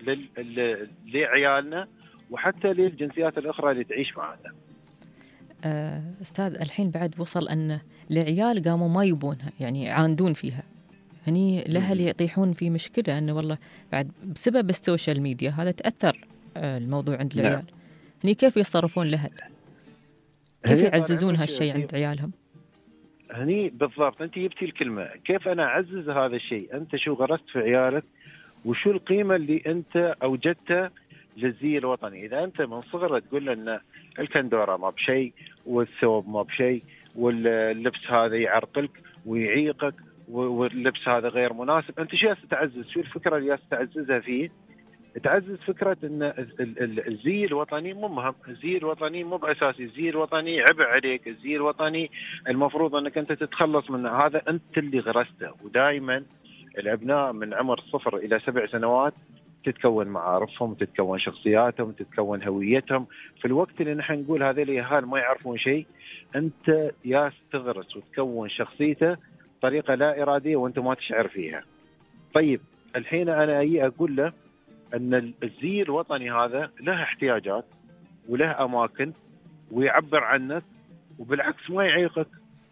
لعيالنا وحتى للجنسيات الأخرى اللي تعيش معنا. أستاذ الحين بعد وصل أن العيال قاموا ما يبونها، يعني يعاندون فيها. هني الأهل يطيحون في مشكلة أنه والله بعد بسبب السوشيال ميديا هذا تأثر الموضوع عند العيال. نعم. هني كيف يصرفون الأهل؟ كيف يعززون هالشيء عند عيالهم؟ هني بالضبط أنت جبتي الكلمة، كيف أنا أعزز هذا الشيء؟ أنت شو غرست في عيالك وشو القيمة اللي أنت أوجدتها للزي الوطني. إذا أنت من صغر تقول له أن الكندورة ما بشيء والثوب ما بشيء واللبس هذا يعرقلك ويعيقك واللبس هذا غير مناسب، أنت شو تعزز؟ شو الفكرة اللي تعززها فيه؟ تعزز فكرة أن الزي الوطني مو مهم، الزي الوطني مو بأساسي، الزي الوطني عبء عليك، الزي الوطني المفروض أنك أنت تتخلص منه. هذا أنت اللي غرسته. ودائما الأبناء من عمر صفر إلى سبع سنوات تتكون معارفهم، تتكون شخصياتهم، تتكون هويتهم. في الوقت اللي نحن نقول هذول الأهالي ما يعرفون شيء، أنت يا تغرس وتكون شخصيته بطريقة لا إرادية وأنت ما تشعر فيها. طيب الحين أنا أي أقول له أن الزي الوطني هذا له احتياجات وله أماكن ويعبر عنك وبالعكس ما يعيقك،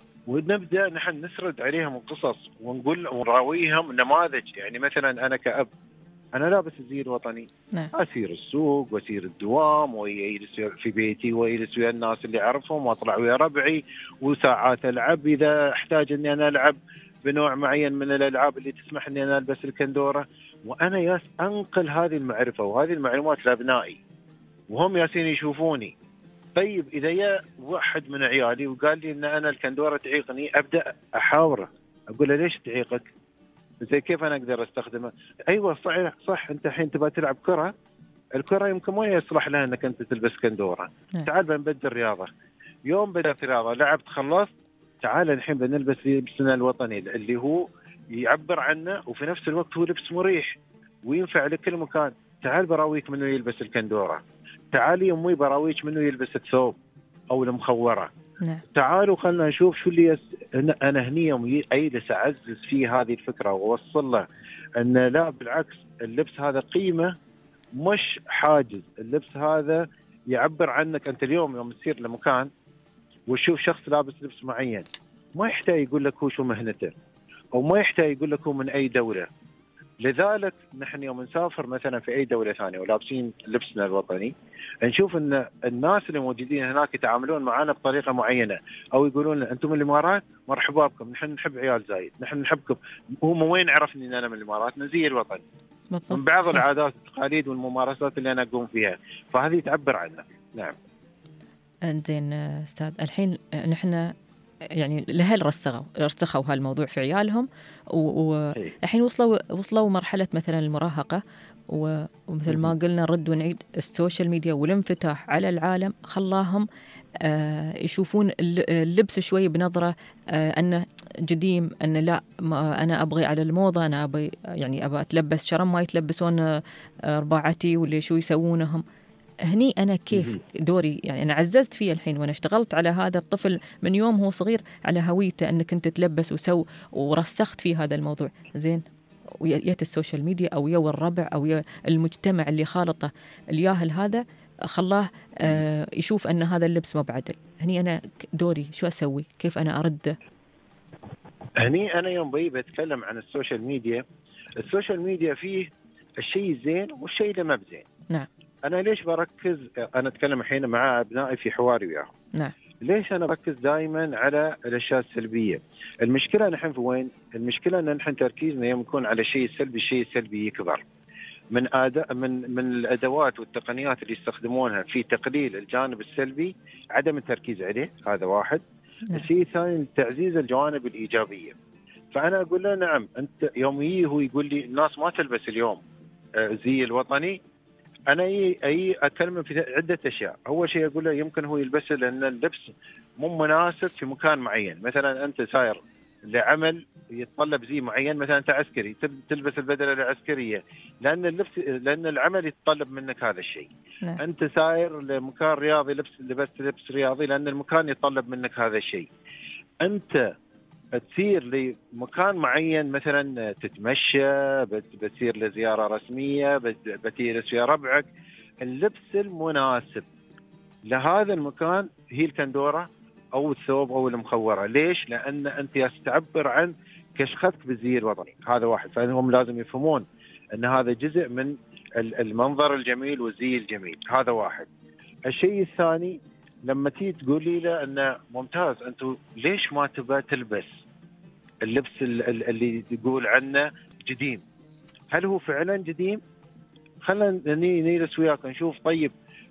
ونبدأ نحن نسرد عليهم القصص ونقول ونراويهم نماذج. يعني مثلا أنا كأب أنا لابس الزي الوطني، نعم. أسير السوق وأسير الدوام ويجلس في بيتي ويجلس ويا الناس اللي أعرفهم وأطلع ويا ربعي وساعات ألعب إذا أحتاج أني أنا ألعب بنوع معين من الألعاب اللي تسمح أني أنا ألبس الكندورة. وأنا ياس أنقل هذه المعرفة وهذه المعلومات لأبنائي وهم ياسين يشوفوني. طيب إذا يا واحد من عيالي وقال لي أن أنا الكندورة تعيقني، أبدأ أحاوره أقول له ليش تعيقك؟ زي كيف أنا أقدر أستخدمه؟ أيوة صح صح أنت الحين تبغى تلعب كرة، الكرة يمكن ما يصلح لها أنك أنت تلبس كندورة. نعم. تعال بنبدل رياضة، يوم بدأت رياضة لعبت خلصت، تعال الحين بنلبس لبسنا الوطني اللي هو يعبر عنه وفي نفس الوقت هو لبس مريح وينفع لكل مكان. تعال براويك منه يلبس الكندورة، تعالي أمي براويك منه يلبس الثوب أو المخورة. نعم. تعالوا خلنا نشوف شو اللي يس... أنا هني يوم أجلس أعزز فيه هذه الفكرة ووصل له أن لا بالعكس اللبس هذا قيمة مش حاجز، اللبس هذا يعبر عنك. أنت اليوم يوم تصير لمكان وتشوف شخص لابس لبس معين ما يحتاج يقول لك هو شو مهنته أو ما يحتاج يقول لك هو من أي دولة. لذلك نحن يوم نسافر مثلا في أي دولة ثانية ولابسين لبسنا الوطني نشوف أن الناس اللي موجودين هناك يتعاملون معنا بطريقة معينة أو يقولون لنا أنتم من الإمارات مرحبا بكم، نحن نحب عيال زايد، نحن نحبكم. هم وين عرفني أن أنا من الإمارات؟ من زي الوطني، من بعض العادات والتقاليد والممارسات اللي أنا أقوم فيها، فهذه تعبر عنك. نعم. زين أستاذ الحين نحن يعني الأهل رسخوا رسخوا هالموضوع في عيالهم والحين وصلوا وصلوا مرحلة مثلا المراهقة، ومثل ما قلنا رد ونعيد السوشيال ميديا والانفتاح على العالم خلاهم آه يشوفون اللبس شوي بنظرة آه أنه جديم، أن لا ما أنا أبغي على الموضة، أنا أبغي يعني أبغى أتلبس شرم ما يتلبسون آه رباعتي واللي شو يسوونهم. هني أنا كيف دوري؟ يعني أنا عززت فيه الحين وأنا اشتغلت على هذا الطفل من يوم هو صغير على هويته أنك أنت تلبس وسو ورسخت فيه هذا الموضوع. زين ويات السوشيال ميديا أو يا الربع أو يا المجتمع اللي خالطه الياهل هذا خلاه آه يشوف أن هذا اللبس ما بعدل. هني أنا دوري شو أسوي؟ كيف أنا أرده؟ هني أنا يوم بي بتكلم عن السوشيال ميديا، السوشيال ميديا فيه الشيء الزين والشيء اللي ما بزين. نعم. أنا ليش بركز، أنا أتكلم الحين مع أبنائي في حواري وياهم، نعم. ليش أنا بركز دائما على الأشياء السلبية؟ المشكلة نحن في وين؟ المشكلة أن نحن تركيزنا يوم يكون على شيء سلبي، الشيء السلبي يكبر. من أداء من من الأدوات والتقنيات اللي يستخدمونها في تقليل الجانب السلبي عدم التركيز عليه، هذا واحد. نعم. الشيء الثاني تعزيز الجوانب الإيجابية. فأنا أقول له نعم، أنت يوم يجي هو يقول لي الناس ما تلبس اليوم زي الوطني، أنا أي أي أكلمه في عدة أشياء. أول شيء أقول له يمكن هو يلبسه لأن اللبس مو مناسب في مكان معين. مثلا أنت ساير لعمل يتطلب زي معين، مثلا أنت عسكري تلبس البدلة العسكرية لأن اللبس لأن العمل يتطلب منك هذا الشيء. نعم. أنت ساير لمكان رياضي لبس لبست لبس رياضي لأن المكان يتطلب منك هذا الشيء. أنت تسير لمكان معين، مثلا تتمشى، بتسير لزيارة رسمية، بتجلس ويا ربعك، اللبس المناسب لهذا المكان هي الكندورة أو الثوب أو المخورة. ليش؟ لأن أنت تعبر عن كشختك بالزي الوطني، هذا واحد. فهم لازم يفهمون أن هذا جزء من المنظر الجميل والزي الجميل، هذا واحد. الشيء الثاني، لما تيجي تقولي له أنه ممتاز، أنتوا ليش ما تبى تلبس اللبس اللي تقول عنه جديم؟ هل هو فعلا جديم؟ خلينا نجلس وياك نشوف. طيب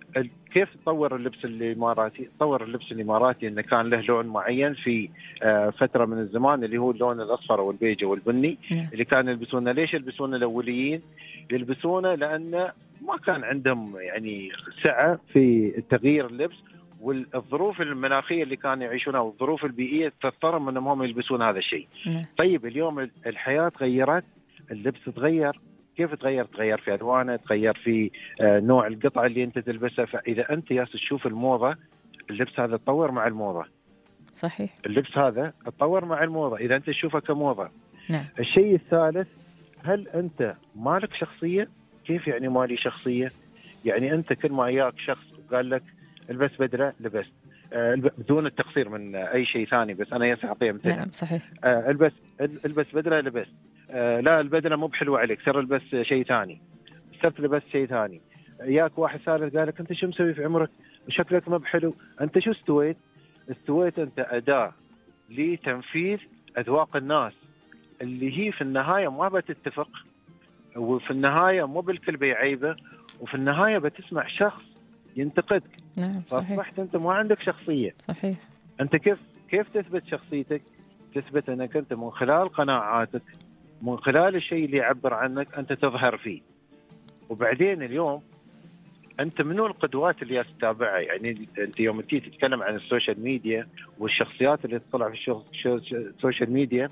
كيف تطور اللبس الإماراتي؟ تطور اللبس الإماراتي أنه كان له لون معين في فترة من الزمان اللي هو اللون الأصفر والبيج والبني اللي كانوا يلبسونه. ليش يلبسونه الأوليين؟ يلبسونه لأنه ما كان عندهم يعني سعة في تغيير اللبس، والظروف المناخية اللي كانوا يعيشونها والظروف البيئية تضطرهم أنهم هم يلبسون هذا الشيء. طيب اليوم الحياة تغيرت، اللبس تغير. كيف تغير؟ تغير في ألوانه، تغير في نوع القطعة اللي أنت تلبسها. فإذا أنت ياس تشوف الموضة، اللبس هذا تطور مع الموضة. صحيح. اللبس هذا تطور مع الموضة إذا أنت تشوفه كموضة. نعم. الشيء الثالث، هل أنت مالك شخصية؟ كيف يعني مالي شخصية؟ يعني أنت كل ما ياك شخص وقال لك البس بدلة لبست، آه بدون التقصير من أي شيء ثاني، بس أنا ينصح أعطيه مثلا. نعم صحيح. آه البس البس بدلة لبست، آه لا البدلة مو بحلوة عليك، صار البس شيء ثاني، صرت لبس شيء ثاني. ياك واحد ثالث قال لك أنت شو مسوي في عمرك؟ شكلك ما بحلو. أنت شو استويت؟ استويت أنت أداة لتنفيذ أذواق الناس اللي هي في النهاية ما بتتفق، وفي النهاية مو بالكل بيعيبه، وفي النهاية بتسمع شخص ينتقدك. نعم صحيح. فأصبحت أنت ما عندك شخصية. صحيح. أنت كيف كيف تثبت شخصيتك؟ تثبت أنك أنت من خلال قناعاتك، من خلال الشيء اللي يعبر عنك أنت تظهر فيه. وبعدين اليوم أنت منو القدوات اللي تتابعها؟ يعني أنت يوم تيجي تتكلم عن السوشيال ميديا والشخصيات اللي تطلع في السوشيال ميديا،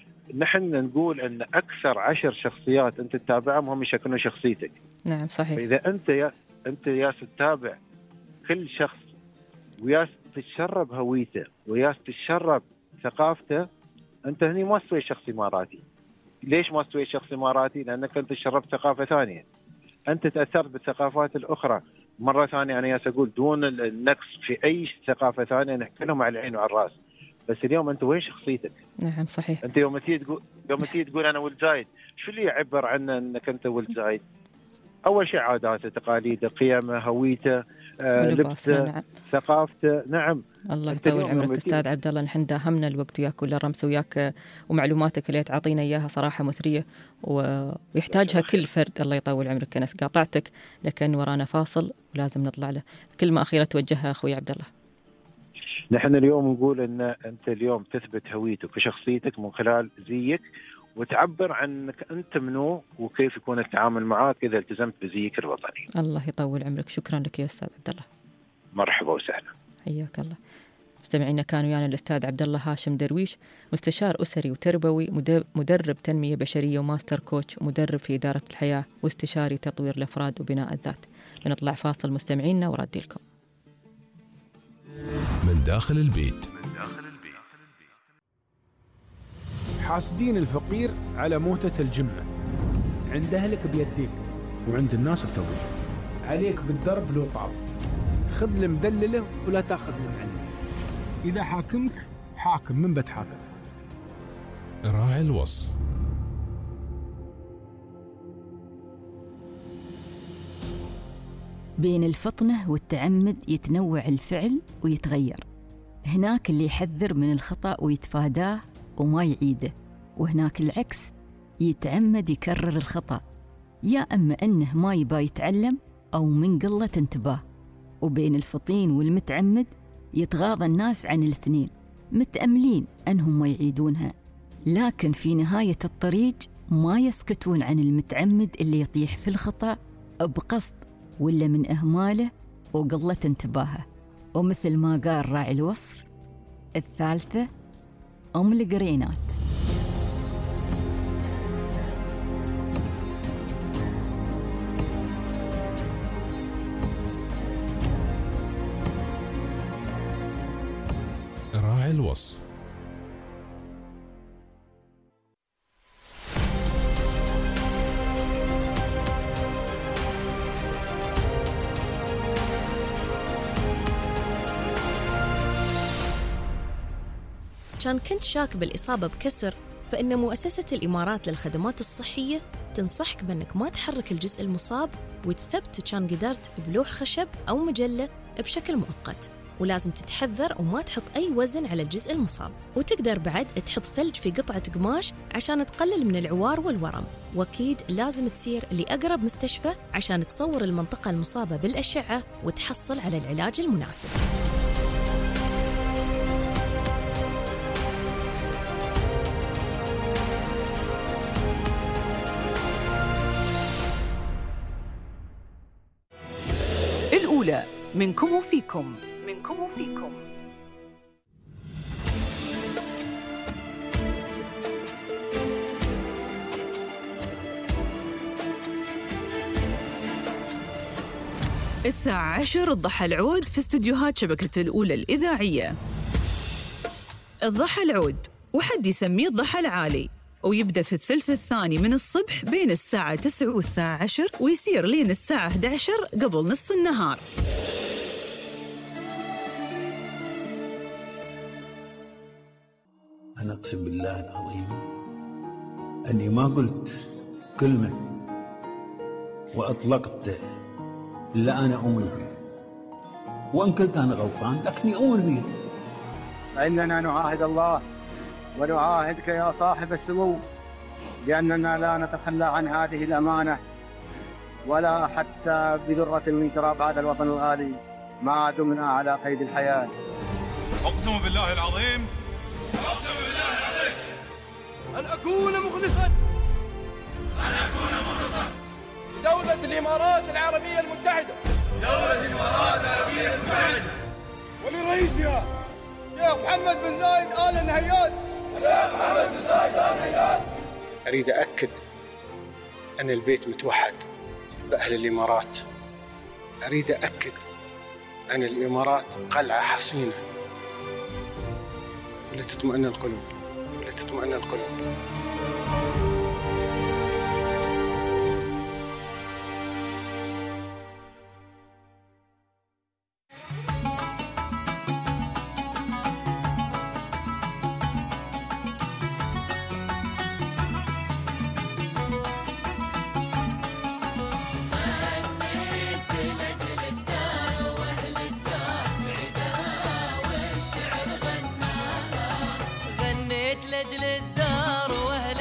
نحن نقول أن أكثر عشر شخصيات أنت تتابعهم هم يشكلون شخصيتك. نعم صحيح. فإذا أنت يا أنت ياس تتابع كل شخص وياس تتشرب هويته وياس تتشرب ثقافته، أنت هني ما تسوي شخص إماراتي. ليش ما تسوي شخص إماراتي؟ لأنك أنت تشربت ثقافة ثانية، أنت تأثرت بالثقافات الأخرى. مرة ثانية أنا ياس أقول دون النقص في أي ثقافة ثانية، نحكي لهم على العين وعلى الرأس، بس اليوم أنت وين شخصيتك؟ نعم صحيح. أنت يوم تيجي تقول يوم تيجي تقول أنا ولد زايد، شو اللي يعبر عنه أنك أنت ولد زايد؟ أول شيء عاداته، تقاليده، قيمه، هويته، آه، لبسه، نعم. ثقافته. نعم. الله يطول عمرك أستاذ عبد الله، نحن داهمنا الوقت وياك ولا رمس وياك، ومعلوماتك اللي تعطينا إياها صراحة مثرية ويحتاجها كل فرد. الله يطول عمرك. أنا قاطعتك لكن ورانا فاصل ولازم نطلع له. كلمة أخيرة توجهها أخوي عبد الله. نحن اليوم نقول أن أنت اليوم تثبت هويتك وشخصيتك من خلال زيك، وتعبر عنك أنت منو وكيف يكون التعامل معك إذا التزمت بزيك الوطني. الله يطول عمرك. شكرا لك يا أستاذ عبد الله. مرحبا وسهلا. حياك الله. مستمعينا كان ويانا الأستاذ عبد الله هاشم درويش، مستشار أسري وتربوي، مدرب تنمية بشرية وماستر كوتش، مدرب في إدارة الحياة، واستشاري تطوير الأفراد وبناء الذات. بنطلع فاصل مستمعينا ورادي لكم. من داخل البيت. حاسدين الفقير على موتة الجمة، عند أهلك بيديك وعند الناس بثويك، عليك بالدرب لو طاب، خذ المدلله ولا تاخذ المعلم، إذا حاكمك حاكم من بتحاكم. راعي الوصف. بين الفطنة والتعمد يتنوع الفعل ويتغير. هناك اللي يحذر من الخطأ ويتفاداه وما يعيده، وهناك العكس، يتعمد يكرر الخطأ، يا أما أنه ما يبا يتعلم أو من قلة انتباه. وبين الفطين والمتعمد يتغاضى الناس عن الاثنين، متأملين أنهم ما يعيدونها، لكن في نهاية الطريق ما يسكتون عن المتعمد اللي يطيح في الخطأ بقصد ولا من إهماله وقلة انتباهه. ومثل ما قال راعي الوصف، الثالثة أم القرينات. راعي الوصف. كان كنت شاك بالإصابة بكسر، فإن مؤسسة الإمارات للخدمات الصحية تنصحك بأنك ما تحرك الجزء المصاب وتثبت كان قدرت بلوح خشب أو مجلة بشكل مؤقت، ولازم تتحذر وما تحط أي وزن على الجزء المصاب، وتقدر بعد تحط ثلج في قطعة قماش عشان تقلل من العوار والورم. وأكيد لازم تسير لأقرب مستشفى عشان تصور المنطقة المصابة بالأشعة وتحصل على العلاج المناسب. الأولى منكم وفيكم. منكم وفيكم. الساعة عشر الضحى العود في استديوهات شبكة الأولى الإذاعية. الضحى العود وحد يسميه الضحى العالي، ويبدأ في الثلث الثاني من الصبح بين الساعة تسعة والساعة عشر، ويصير لين الساعة إحدى عشر قبل نص النهار. أنا أقسم بالله العظيم أني ما قلت كلمة وأطلقت إلا أنا أؤمن بها، وإن كنت أنا غلطان لكني أؤمن بها. فإننا نعاهد الله ونعاهدك يا صاحب السمو بأننا لا نتخلى عن هذه الأمانة ولا حتى بذرة من تراب هذا الوطن الغالي ما دمنا على قيد الحياة. أقسم بالله العظيم أقسم بالله العظيم أن أكون مخلصا أن أكون مخلصا لدولة الإمارات العربية المتحدة دولة الإمارات العربية المتحدة ولرئيسها شيخ محمد بن زايد آل نهيان. شيخ محمد بن زايد آل نهيان. أريد أأكد أن البيت متوحد بأهل الإمارات. أريد أأكد أن الإمارات قلعة حصينة ولتطمئن القلوب ولتطمئن القلوب. لأجل الدار وأهل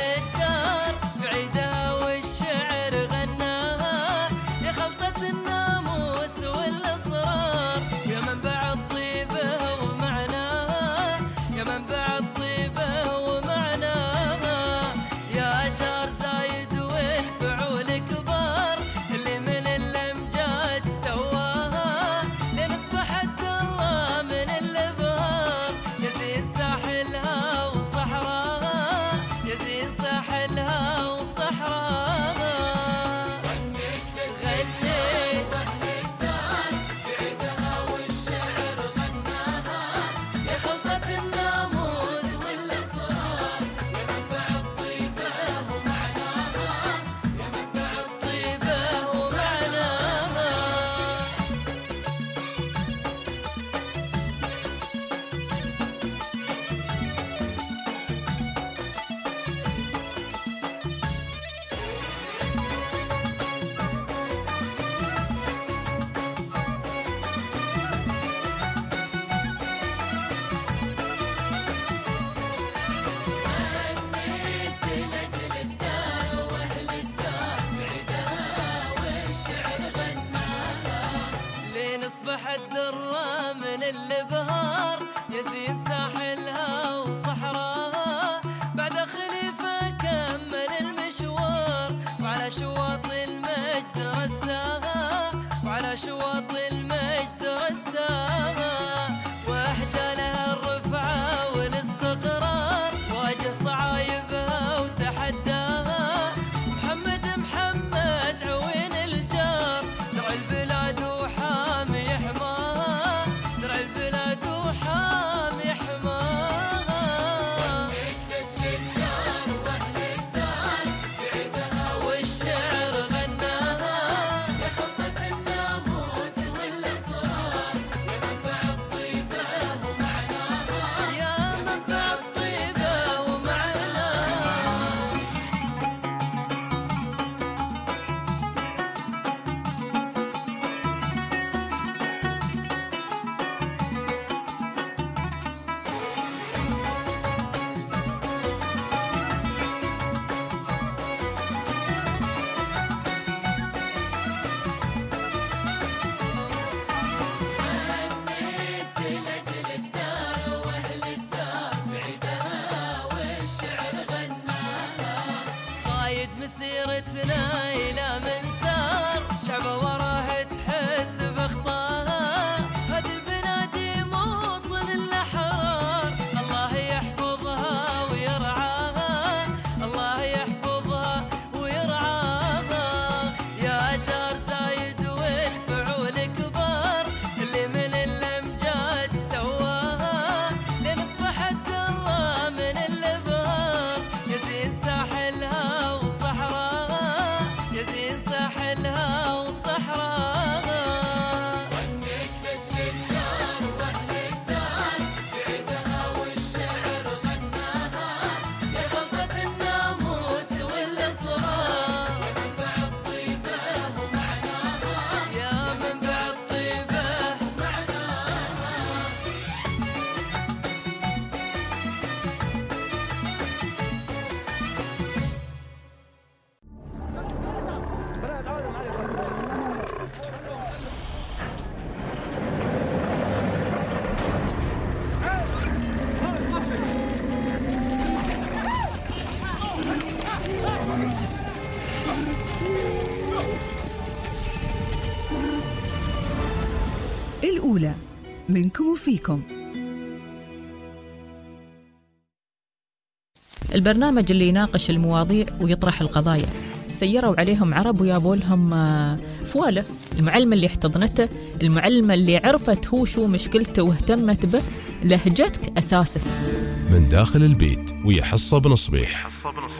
شعبتنا إلى من سار شعبه وراه تحث بخطاها هذه بنادي موطن الأحرار الله يحفظها ويرعاها الله يحفظها ويرعاها يا دار زايد والفعول كبار اللي من الأمجاد سواها لين أصبحت الله من الإبهار يزين ساحلها وصحراها يزين ساحلها وصحراها ونك لجل الدار وأهل الدار بعيدها والشعر غناها يا خلطة الناموس والإصرار يا منبع الطيبة ومعناها يا منبع الطيبة ومعناها الأولى منكم وفيكم. البرنامج اللي يناقش المواضيع ويطرح القضايا. سيروا عليهم عرب ويابوا لهم فوالة. المعلمة اللي احتضنته، المعلمة اللي عرفت هو شو مشكلته واهتمت به، لهجتك أساسك. من داخل البيت ويا حصة بن صبيح.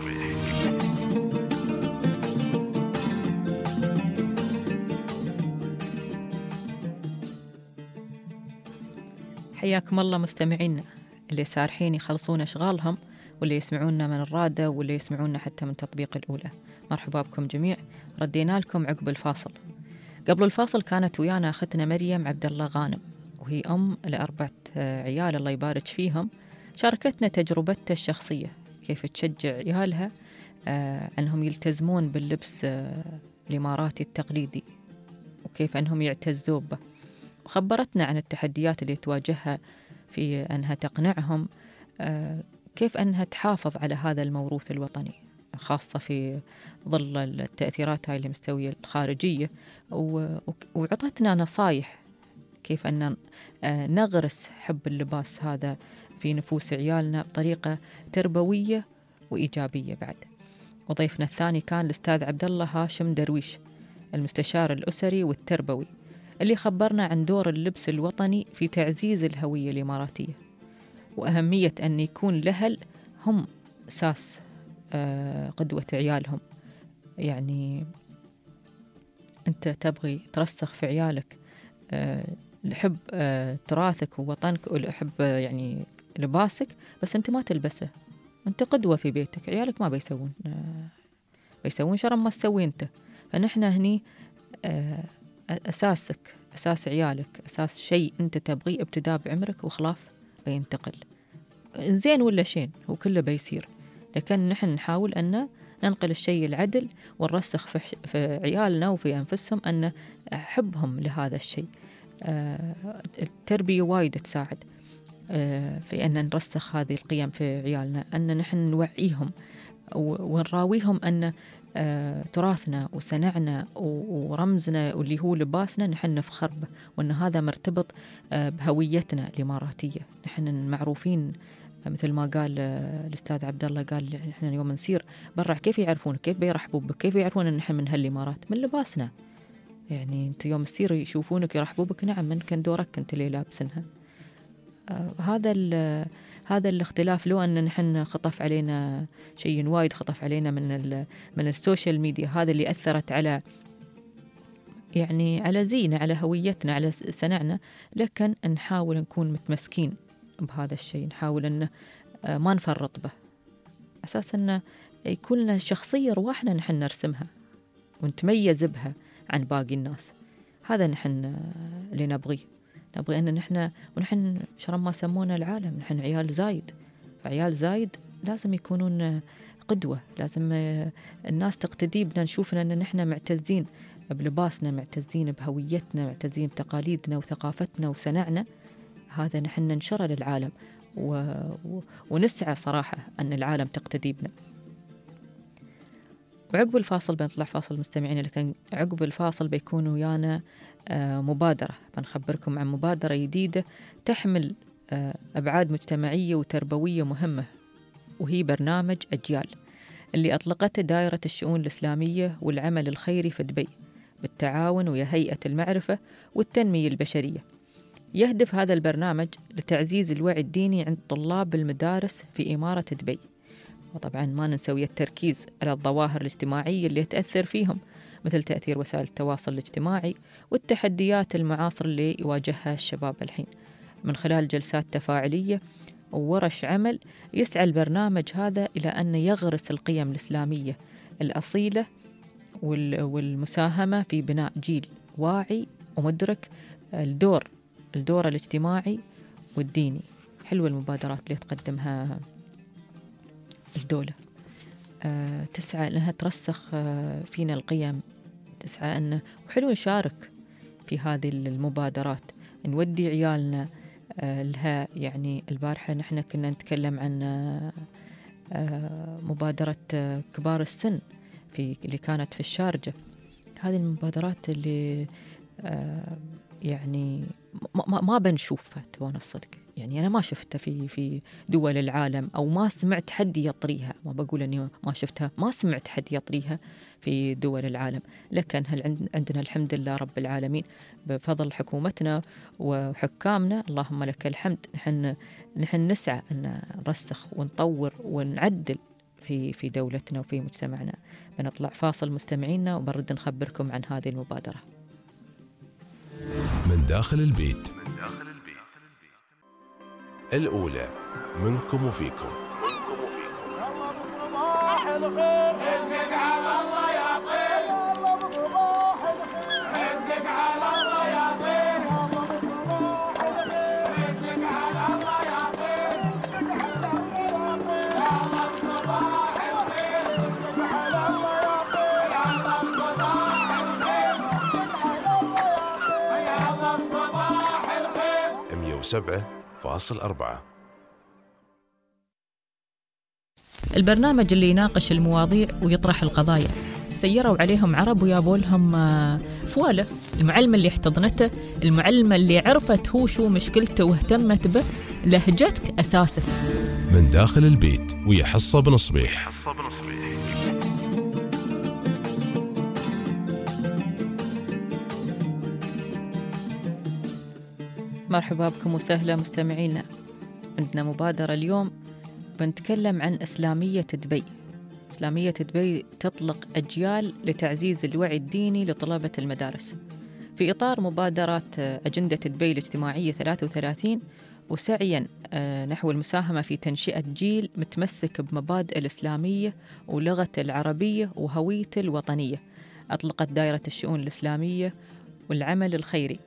حياكم الله مستمعينا اللي سارحين يخلصون أشغالهم واللي يسمعونا من الرادة واللي يسمعونا حتى من تطبيق الأولى. مرحبا بكم جميع. ردينا لكم عقب الفاصل. قبل الفاصل كانت ويانا أختنا مريم عبد الله غانم، وهي أم لأربعة عيال الله يبارك فيهم. شاركتنا تجربتها الشخصية كيف تشجع عيالها آه أنهم يلتزمون باللبس آه الإماراتي التقليدي، وكيف أنهم يعتزوا به. وخبرتنا عن التحديات اللي تواجهها في أنها تقنعهم آه كيف أنها تحافظ على هذا الموروث الوطني، خاصة في ظل التأثيرات هاي اللي مستوية الخارجية. وعطتنا نصايح كيف أن نغرس حب اللباس هذا في نفوس عيالنا بطريقة تربوية وإيجابية بعد. وضيفنا الثاني كان الأستاذ عبد الله هاشم درويش، المستشار الأسري والتربوي، اللي خبرنا عن دور اللبس الوطني في تعزيز الهوية الإماراتية، وأهمية أن يكون الأهل هم أساس قدوة عيالهم. يعني أنت تبغي ترسخ في عيالك الحب تراثك ووطنك والحب يعني لباسك، بس أنت ما تلبسه، أنت قدوة في بيتك، عيالك ما بيسوون بيسوون شر ما تسوي أنت. فنحن هني أساسك أساس عيالك، أساس شيء أنت تبغي ابتداء بعمرك وخلاف بينتقل زين ولا شين، هو كله بيصير. لكن نحن نحاول أن ننقل الشيء العدل ونرسخ في عيالنا وفي أنفسهم أن حبهم لهذا الشيء. التربية وايد تساعد في أن نرسخ هذه القيم في عيالنا، أن نحن نوعيهم ونراويهم أن تراثنا وسنعنا ورمزنا واللي هو لباسنا نحن نفخر به، وأن هذا مرتبط بهويتنا الإماراتية. نحن معروفين مثل ما قال الأستاذ عبد الله، قال نحن يوم نسير برا كيف يعرفون، كيف بيرحبوا بك، كيف يعرفون أن نحن من هالإمارات، من لباسنا. يعني أنت يوم تسير يشوفونك يرحبوا بك، نعم من كان دورك أنت اللي لابسنها. آه هذا هذا الاختلاف، لو أن نحن خطف علينا شيء وايد، خطف علينا من من السوشيال ميديا، هذا اللي أثرت على يعني على زينا، على هويتنا، على سنعنا. لكن نحاول نكون متمسكين بهذا الشيء، نحاول أن ما نفرط به، أساس أن يكون لنا شخصية رواحنا نحن نرسمها ونتميز بها عن باقي الناس. هذا نحن اللي نبغيه، نبغي أن نحن ونحن شرم ما سمونا العالم، نحن عيال زايد. فعيال زايد لازم يكونون قدوة، لازم الناس تقتدي بنا، نشوفنا أن نحن معتزين بلباسنا، معتزين بهويتنا، معتزين بتقاليدنا وثقافتنا وسنعنا. هذا نحن ننشره للعالم و... و... ونسعى صراحة أن العالم تقتدي بنا. وعقب الفاصل بنطلع فاصل مستمعين، لكن عقب الفاصل بيكون ويانا مبادرة، بنخبركم عن مبادرة جديدة تحمل أبعاد مجتمعية وتربوية مهمة، وهي برنامج أجيال اللي أطلقته دائرة الشؤون الإسلامية والعمل الخيري في دبي بالتعاون ويا هيئة المعرفة والتنمية البشرية. يهدف هذا البرنامج لتعزيز الوعي الديني عند طلاب المدارس في إمارة دبي، وطبعا ما ننسوي التركيز على الظواهر الاجتماعية اللي تأثر فيهم، مثل تأثير وسائل التواصل الاجتماعي والتحديات المعاصرة اللي يواجهها الشباب الحين، من خلال جلسات تفاعلية وورش عمل. يسعى البرنامج هذا إلى أن يغرس القيم الإسلامية الأصيلة والمساهمة في بناء جيل واعي ومدرك الدور الدور الاجتماعي والديني. حلوة المبادرات اللي تقدمها الدولة، أه تسعى أنها ترسخ أه فينا القيم، تسعى أنه وحلو نشارك في هذه المبادرات، نودي عيالنا أه لها. يعني البارحة نحن كنا نتكلم عن أه مبادرة أه كبار السن في اللي كانت في الشارجة. هذه المبادرات اللي أه يعني ما, ما, ما بنشوفها تبون الصدق، يعني أنا ما شفتها في في دول العالم، أو ما سمعت حد يطريها. ما بقول أني ما شفتها، ما سمعت حد يطريها في دول العالم. لكن هل عندنا الحمد لله رب العالمين بفضل حكومتنا وحكامنا، اللهم لك الحمد، نحن نحن نسعى أن نرسخ ونطور ونعدل في في دولتنا وفي مجتمعنا. بنطلع فاصل مستمعينا وبرد نخبركم عن هذه المبادرة. من داخل البيت الأولى منكم وفيكم. يلا بصباح الخير رزقك على الله يا طير، يلا بصباح الخير رزقك على الله يا طير، يلا بصباح الخير رزقك على الله يا طير، يلا بصباح الخير رزقك على الله يا طير، يلا بصباح الخير رزقك على الله يا طير، يلا بصباح الخير. مية وسبعة فاصل أربعة. البرنامج اللي يناقش المواضيع ويطرح القضايا. سيروا عليهم عرب ويابوا لهم فوالة. المعلمة اللي احتضنته، المعلمة اللي عرفت هو شو مشكلته واهتمت به، لهجتك أساسه. من داخل البيت ويا حصة بن صبيح. مرحبا بكم وسهلا مستمعينا. عندنا مبادرة اليوم بنتكلم عن إسلامية دبي. إسلامية دبي تطلق أجيال لتعزيز الوعي الديني لطلبة المدارس في إطار مبادرة أجندة دبي الاجتماعية ثلاثة وثلاثين، وسعيا نحو المساهمة في تنشئة جيل متمسك بمبادئ الإسلامية ولغة العربية وهويته الوطنية. أطلقت دائرة الشؤون الإسلامية والعمل الخيري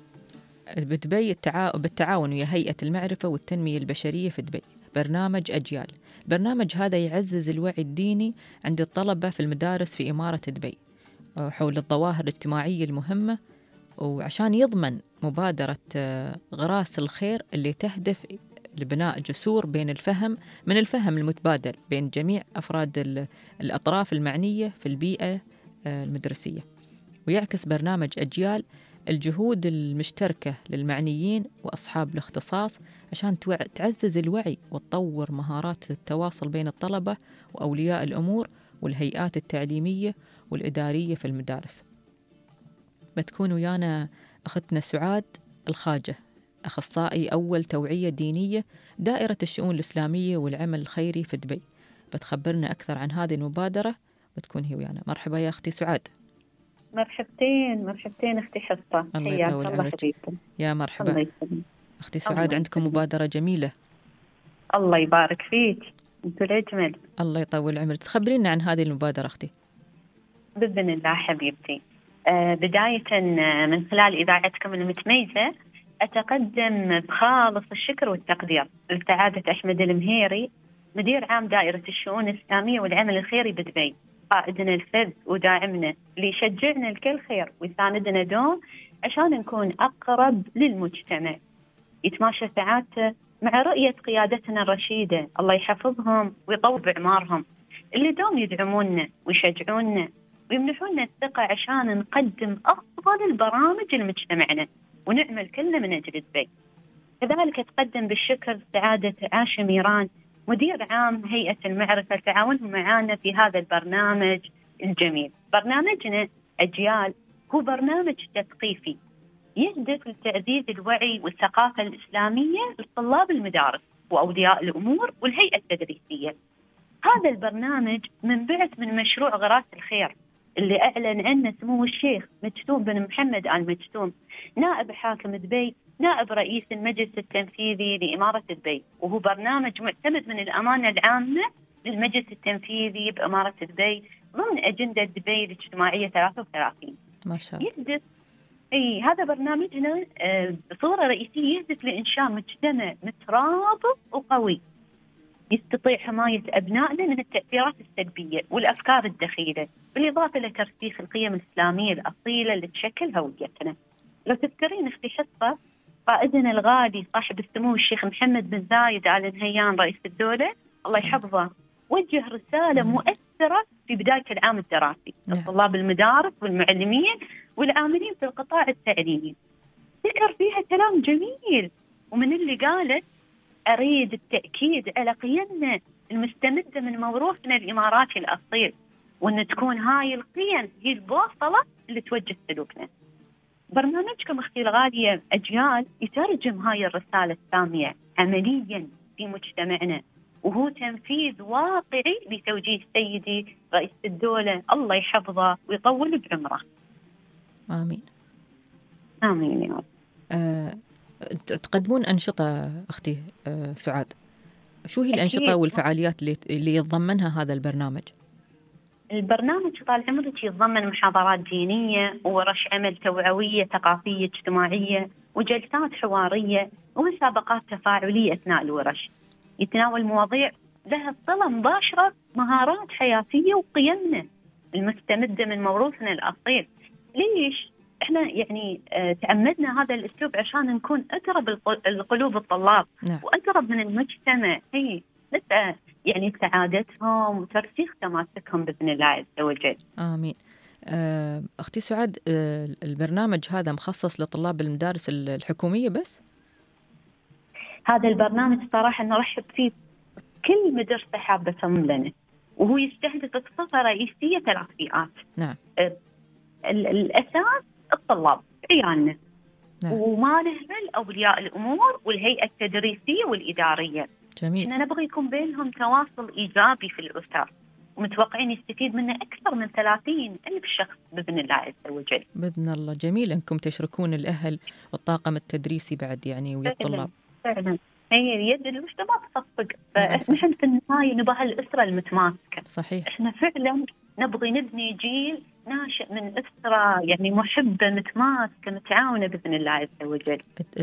بدبي بالتعاون ويا هيئة المعرفة والتنمية البشرية في دبي برنامج أجيال. برنامج هذا يعزز الوعي الديني عند الطلبة في المدارس في إمارة دبي حول الظواهر الاجتماعية المهمة، وعشان يضمن مبادرة غراس الخير اللي تهدف لبناء جسور بين الفهم من الفهم المتبادل بين جميع أفراد الأطراف المعنية في البيئة المدرسية. ويعكس برنامج أجيال الجهود المشتركة للمعنيين وأصحاب الاختصاص عشان تعزز الوعي وتطور مهارات التواصل بين الطلبة وأولياء الأمور والهيئات التعليمية والإدارية في المدارس. بتكون ويانا أختنا سعاد الخاجة، أخصائي أول توعية دينية دائرة الشؤون الإسلامية والعمل الخيري في دبي، بتخبرنا أكثر عن هذه المبادرة وتكون هي ويانا. مرحبا يا أختي سعاد. مرحبتين مرحبتين اختي حصة. الله يطول عمرك. يا مرحبا اختي سعاد. عندكم مبادرة جميلة. الله يبارك فيك، انتوا الأجمل. الله يطول عمرك. تخبرينا عن هذه المبادرة اختي. بإذن الله حبيبتي. آه بداية من خلال إذاعتكم المتميزة أتقدم بخالص الشكر والتقدير لسعادة أحمد المهيري مدير عام دائرة الشؤون الإسلامية والعمل الخيري بدبي، قائدنا الفذ وداعمنا اللي يشجعنا لكل خير ويساندنا دوم عشان نكون أقرب للمجتمع. يتماشى سعادته مع رؤية قيادتنا الرشيدة الله يحفظهم ويطول بعمارهم اللي دوم يدعموننا ويشجعوننا ويمنحونا الثقة عشان نقدم أفضل البرامج لمجتمعنا ونعمل كلنا من أجل دبي. كذلك أتقدم بالشكر سعادة عاشا ميران مدير عام هيئة المعرفة تعاونهم معنا في هذا البرنامج الجميل. برنامجنا أجيال هو برنامج تثقيفي يهدف لتعزيز الوعي والثقافة الإسلامية لطلاب المدارس وأولياء الأمور والهيئة التدريسية. هذا البرنامج منبعث من مشروع غراس الخير اللي أعلن عنه سمو الشيخ مجتوم بن محمد آل مجتوم نائب حاكم دبي نائب رئيس المجلس التنفيذي لإمارة دبي، وهو برنامج معتمد من الأمانة العامة للمجلس التنفيذي بإمارة دبي ضمن أجندة دبي الاجتماعية ثلاثة وثلاثين. ما شاء الله. يهدف أي هذا برنامجنا بصورة رئيسية يهدف لإنشاء مجتمع مترابط وقوي يستطيع حماية أبنائنا من التأثيرات السلبية والأفكار الدخيلة، بالإضافة لترسيخ القيم الإسلامية الأصيلة اللي تشكل هويتنا. لو تذكرين اختي حصة قائدنا الغالي صاحب السمو الشيخ محمد بن زايد آل نهيان رئيس الدولة الله يحفظه وجه رسالة مؤثرة في بداية العام الدراسي لطلاب المدارس والمعلمين والعاملين في القطاع التعليمي. ذكر فيها كلام جميل ومن اللي قالت أريد التأكيد على قيمنا المستمدة من موروثنا الإماراتي الأصيل، وأن تكون هاي القيم هي البوصلة اللي توجه سلوكنا. برنامجكم أختي الغالية أجيال يترجم هاي الرسالة السامية عمليا في مجتمعنا، وهو تنفيذ واقعي لتوجيه سيدي رئيس الدولة الله يحفظه ويطول بعمره. آمين. آمين يا رب. أه تقدمون أنشطة أختي أه سعاد، شو هي الأنشطة والفعاليات اللي, اللي يتضمنها هذا البرنامج؟ البرنامج طال عمرك يتضمن محاضرات دينية وورش عمل توعوية ثقافية اجتماعية وجلسات حوارية ومسابقات تفاعلية أثناء الورش، يتناول مواضيع لها صلة مباشرة مهارات حياتية وقيمنا المستمدة من موروثنا الأصيل. ليش؟ احنا يعني اه تعمدنا هذا الاسلوب عشان نكون اقرب القلوب الطلاب نعم. واقرب من المجتمع، هي نسعى يعني سعادتهم وترسيخ تماسكهم باذن الله عز وجل. امين. اه اختي سعاد، اه البرنامج هذا مخصص لطلاب المدارس الحكوميه بس؟ هذا البرنامج صراحه نرحب فيه كل مدرسه حابه تنضم لنا، وهو يستهدف بصفه رئيسيه ثلاث فئات. نعم. اه الاساس الطلاب عيالنا، نعم. وما نهمل أولياء الأمور والهيئة التدريسية والإدارية. جميل. احنا نبغى يكون بينهم تواصل إيجابي في الأسر، ومتوقعين يستفيد منه أكثر من ثلاثين ألف شخص بإذن الله عز وجل. بإذن الله. جميل أنكم تشركون الأهل والطاقم التدريسي بعد يعني ويا الطلاب. فعلا هي يد الوحدة ما تصفق، فنحن في النهاية نبغى الأسرة المتماسكة. صحيح. احنا فعلا نبغي نبني جيل ناشئ من أسرة يعني محبة متماسكة متعاونة بإذن الله عز وجل.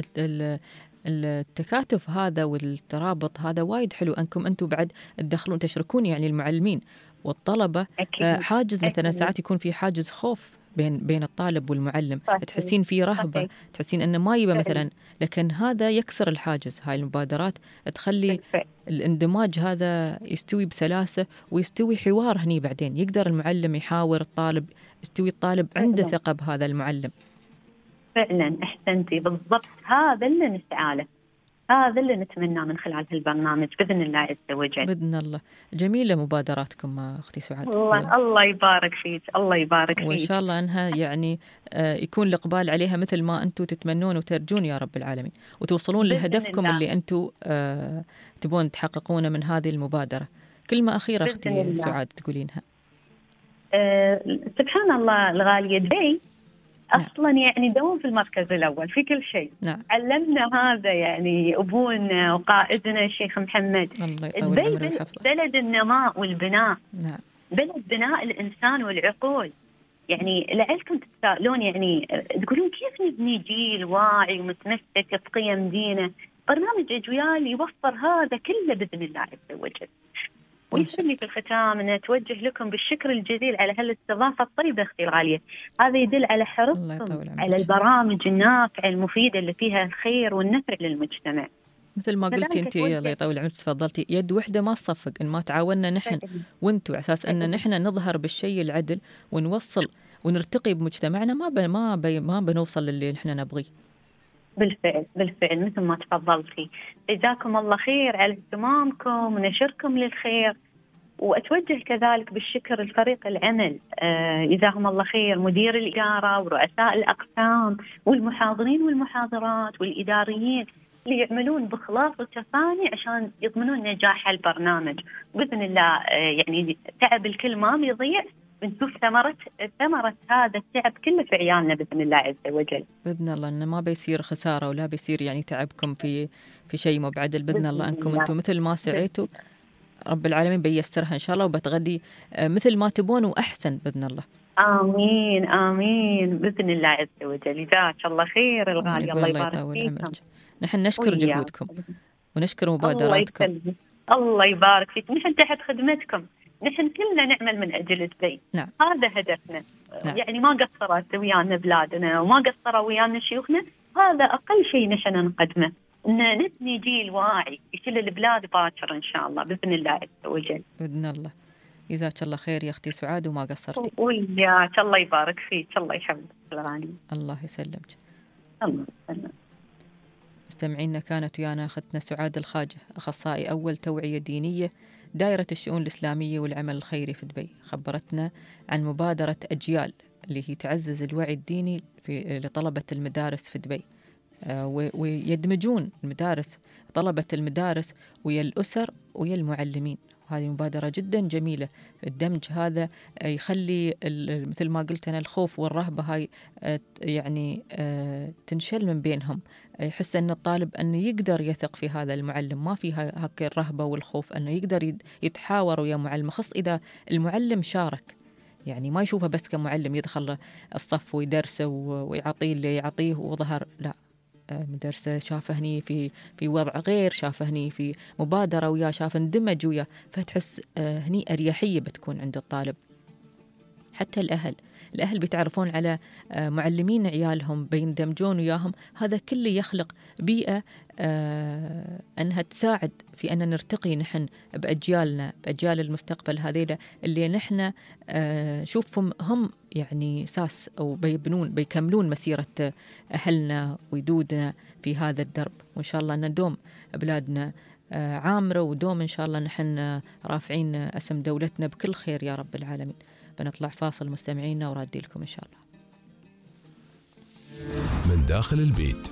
التكاتف هذا والترابط هذا وايد حلو، أنكم أنتم بعد تدخلون تشركون يعني المعلمين والطلبة. أكيد. حاجز مثلا أكيد. ساعات يكون في حاجز خوف بين بين الطالب والمعلم، صحيح. تحسين في رهبة، صحيح. تحسين أنه ما يبى مثلا، لكن هذا يكسر الحاجز. هاي المبادرات تخلي بالفعل. الاندماج هذا يستوي بسلاسة ويستوي حوار هني، بعدين يقدر المعلم يحاور الطالب، يستوي الطالب عنده فعلا. ثقة بهذا المعلم. فعلا أحسنتي بالضبط، هذا اللي نسعى له، هذا اللي نتمناه من خلال هالبرنامج بإذن الله عز وجل. بإذن الله. جميلة مبادراتكم أختي سعاد. الله الله يبارك فيك، الله يبارك فيك، وإن شاء الله أنها يعني يكون الإقبال عليها مثل ما أنتم تتمنون وترجون يا رب العالمين، وتوصلون لهدفكم الله. اللي أنتم تبون تحققونه من هذه المبادرة. كلمة أخيرة أختي سعاد تقولينها. أه سبحان الله الغالية دبي أصلاً يعني دوم في المركز الأول في كل شيء. نعم. علمنا هذا يعني أبونا وقائدنا الشيخ محمد. دبي بلد النماء والبناء. نعم. بلد بناء الإنسان والعقول. يعني لعلكم تتساءلون يعني تقولون كيف نبني جيل واعي ومتمسك بقيم دينه. برنامج أجيال يوفر هذا كله بإذن الله عز وجل. ويسمي في الختام أن أتوجه لكم بالشكر الجزيل على هالاستضافة الطيبة أختي الغالية. هذا يدل على حرصكم على البرامج النافعة المفيدة اللي فيها الخير والنفع للمجتمع. مثل ما قلتي أنت الله يطول عمرك تفضلتي، يد وحدة ما تصفق، إن ما تعاوننا نحن وأنتوا على أساس أن نحن نظهر بالشيء العدل ونوصل ونرتقي بمجتمعنا، ما ب... ما ب... ما بنوصل للي نحن نبغيه. بالفعل بالفعل مثل ما تفضلتي. جزاكم الله خير على اهتمامكم ونشركم للخير، وأتوجه كذلك بالشكر لفريق العمل آه جزاهم الله خير، مدير الإدارة ورؤساء الأقسام والمحاضرين والمحاضرات والإداريين اللي يعملون بإخلاص وتفاني عشان يضمنون نجاح البرنامج بإذن الله. آه يعني تعب الكل ما بيضيع، بنشوف ثمرة ثمرة هذا التعب كله في عيالنا بإذن الله عز وجل. بإذن الله إنه ما بيصير خسارة ولا بيصير يعني تعبكم في في شيء مو بعدل بإذن الله، أنكم أنتم مثل ما سعيتوا رب العالمين بيسرها إن شاء الله، وبتغدي مثل ما تبون وأحسن بإذن الله. آمين آمين بإذن الله عز وجل. جزاك الله خير الغالي، الله يبارك فيكم. نحن نشكر جهودكم ونشكر مبادراتكم. الله, الله يبارك فيك. نحن تحت خدمتكم، نحن كلنا نعمل من أجل دبي. نعم. هذا هدفنا. نعم. يعني ما قصرت ويانا بلادنا وما قصروا ويانا شيوخنا، هذا أقل شيء نحن نقدمه، إن نبني جيل واعي يشيل البلاد باكر إن شاء الله بإذن الله عز وجل. بإذن الله. جزاك الله خير يا أختي سعاد وما قصرتي. وياك الله يبارك فيك، الله يحفظك الغالي. الله يسلمك. الله يسلمك. مستمعينا كانت ويانا أختنا سعاد الخاجة، أخصائي أول توعية دينية دائرة الشؤون الإسلامية والعمل الخيري في دبي، خبرتنا عن مبادرة أجيال اللي هي تعزز الوعي الديني في لطلبة المدارس في دبي، ويدمجون المدارس طلبة المدارس ويا الأسر ويا المعلمين. هذه مبادرة جدا جميلة. الدمج هذا يخلي مثل ما قلت أنا الخوف والرهبة هاي يعني تنشل من بينهم، يحس أن الطالب أنه يقدر يثق في هذا المعلم، ما في هاك الرهبة والخوف، أنه يقدر يتحاور ويا معلم، خاصة إذا المعلم شارك، يعني ما يشوفه بس كمعلم يدخل الصف ويدرسه ويعطيه اللي يعطيه وظهر، لا، مدرسة شافه هني في في وضع غير، شافه هني في مبادرة وياه، شاف اندمج وياه، فتحس هني أريحية بتكون عند الطالب. حتى الأهل الأهل بيتعرفون على معلمين عيالهم، بيندمجون وياهم، هذا كله يخلق بيئة أنها تساعد في أن نرتقي نحن بأجيالنا، بأجيال المستقبل هذيلا اللي نحن شوفهم هم يعني ساس أو بيبنون بيكملون مسيرة أهلنا ويدودنا في هذا الدرب. وإن شاء الله ندوم بلادنا عامرة، ودوم إن شاء الله نحن رافعين اسم دولتنا بكل خير يا رب العالمين. بنطلع فاصل مستمعينا ورادي لكم إن شاء الله. من داخل البيت.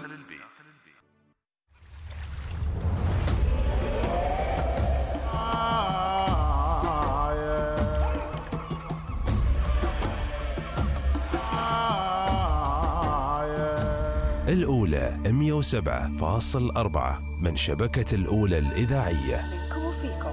الأولى مئة وسبعة فاصل أربعة من شبكة الأولى الإذاعية. منكم وفيكم.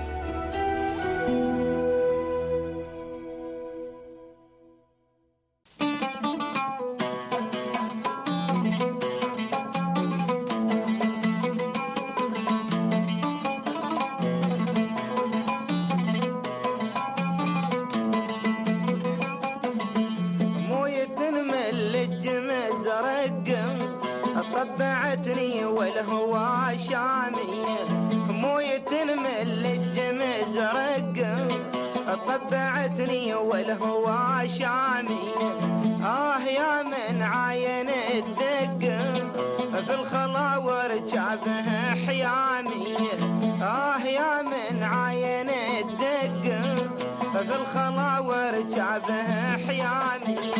طبعتني والهوى شامية، موية من الجمز رق طبعتني والهوى شامية. آه يا من عاين الدق في الخلاور جابه حيامية. آه يا من عاين الدق في الخلاور جابه حيامية.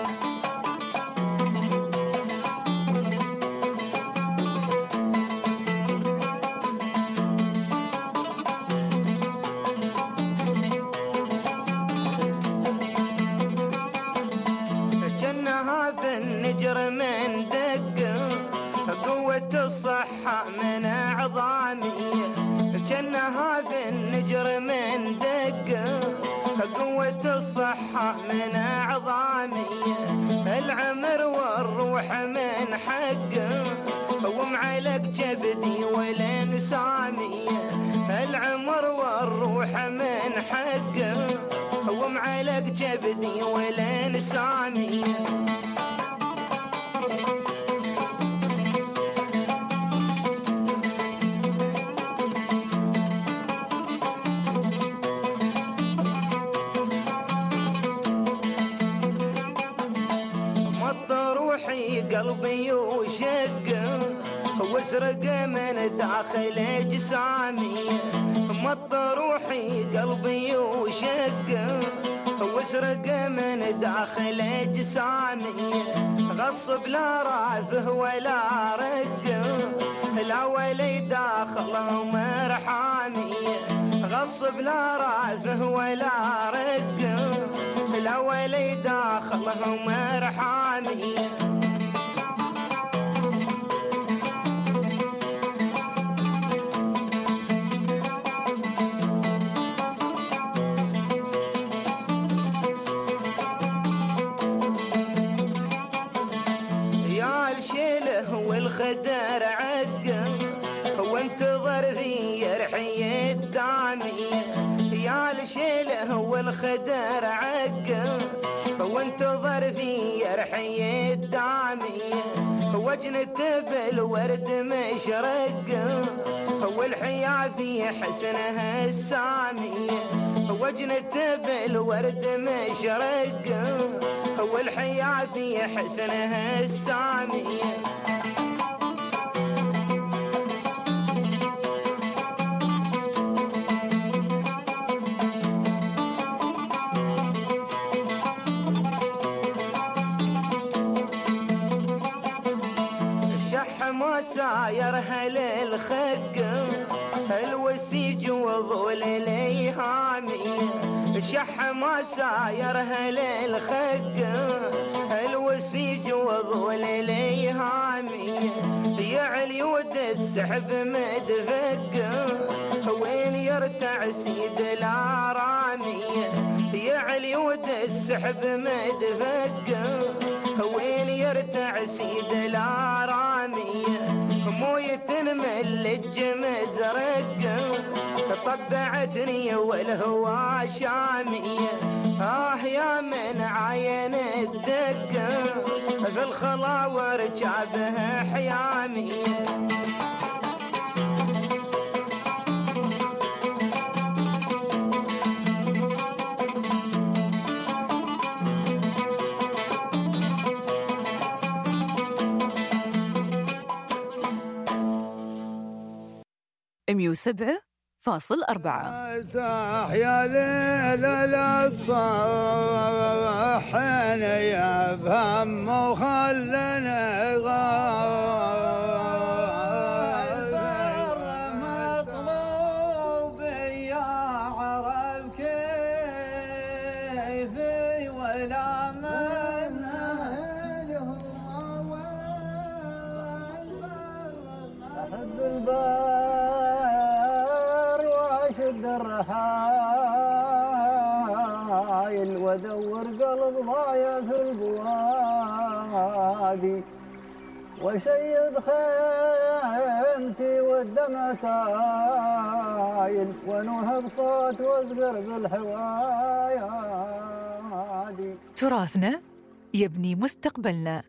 النجر من دق قوة الصحة من عظامية. جنها في النجر من دق قوة الصحة من عظامية. العمر والروح من حقه ومعلق جبدي والانسامية. العمر والروح من حقه ومعلق جبدي والانسامية. قلبي وشق واسرق من داخل جسامي مط روحي قلبي وشق واسرق من داخل جسامي غصب لا راثه ولا رق لا ولي داخله مرحامي غصب لا راثه ولا رق لا ولي داخله مرحامي والخدر عقه وانتظر في رحي الدامي يا الشيله والخدر عقه وانتظر في رحي الدامي وجنة بالورد مشرقه والحياة في حسنها السامي وجنة بالورد مشرقه والحياة في حسنها السامي ما ساير هل الخق الوسيج وظول ليهامي شح ما ساير هل الخق الوسيج وظول ليهامي يعلي ود السحب مدفق وين يرتع سيد الارامي يعلي ود السحب مدفق وين يرتع سيد الارامي موية من الجم زرق طبعتني والهوى شامي آه يا من عين الدق في الخلا ورجابها حيامي مية وسبعة فاصل أربعة. يا ليل لا تصحن يا بهم وخلنا غايب مطلوب يا عرب كيفي ولا من أحب البار واشد الرحايل وادور قلب ضايع في البوادي وشيد خيمتي والدمع سايل ونوهب صوت وازقر بالحوايا. تراثنا يبني مستقبلنا.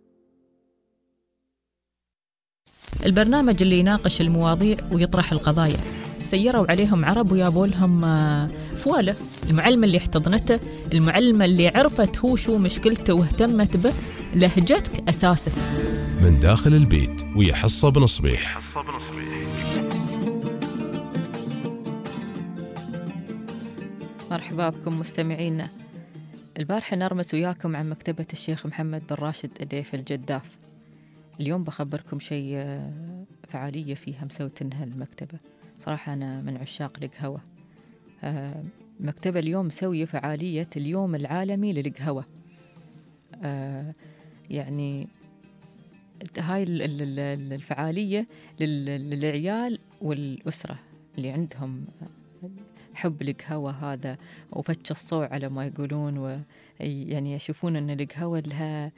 البرنامج اللي يناقش المواضيع ويطرح القضايا. سيروا عليهم عرب ويابوا لهم فوالة. المعلمة اللي احتضنته، المعلمة اللي عرفت هو شو مشكلته واهتمت به، لهجتك أساسك. من داخل البيت ويحصى بنصبيح. مرحبا بكم مستمعينا. البارحة نرمس وياكم عن مكتبة الشيخ محمد بن راشد الديف الجداف. اليوم بخبركم شيء فعالية فيها مسوتنها المكتبة. صراحة أنا من عشاق القهوة. مكتبة اليوم مسوية فعالية اليوم العالمي للقهوة. يعني هاي الفعالية للعيال والأسرة اللي عندهم حب القهوة هذا وفتش الصوع على ما يقولون، ويعني يشوفون أن القهوة لها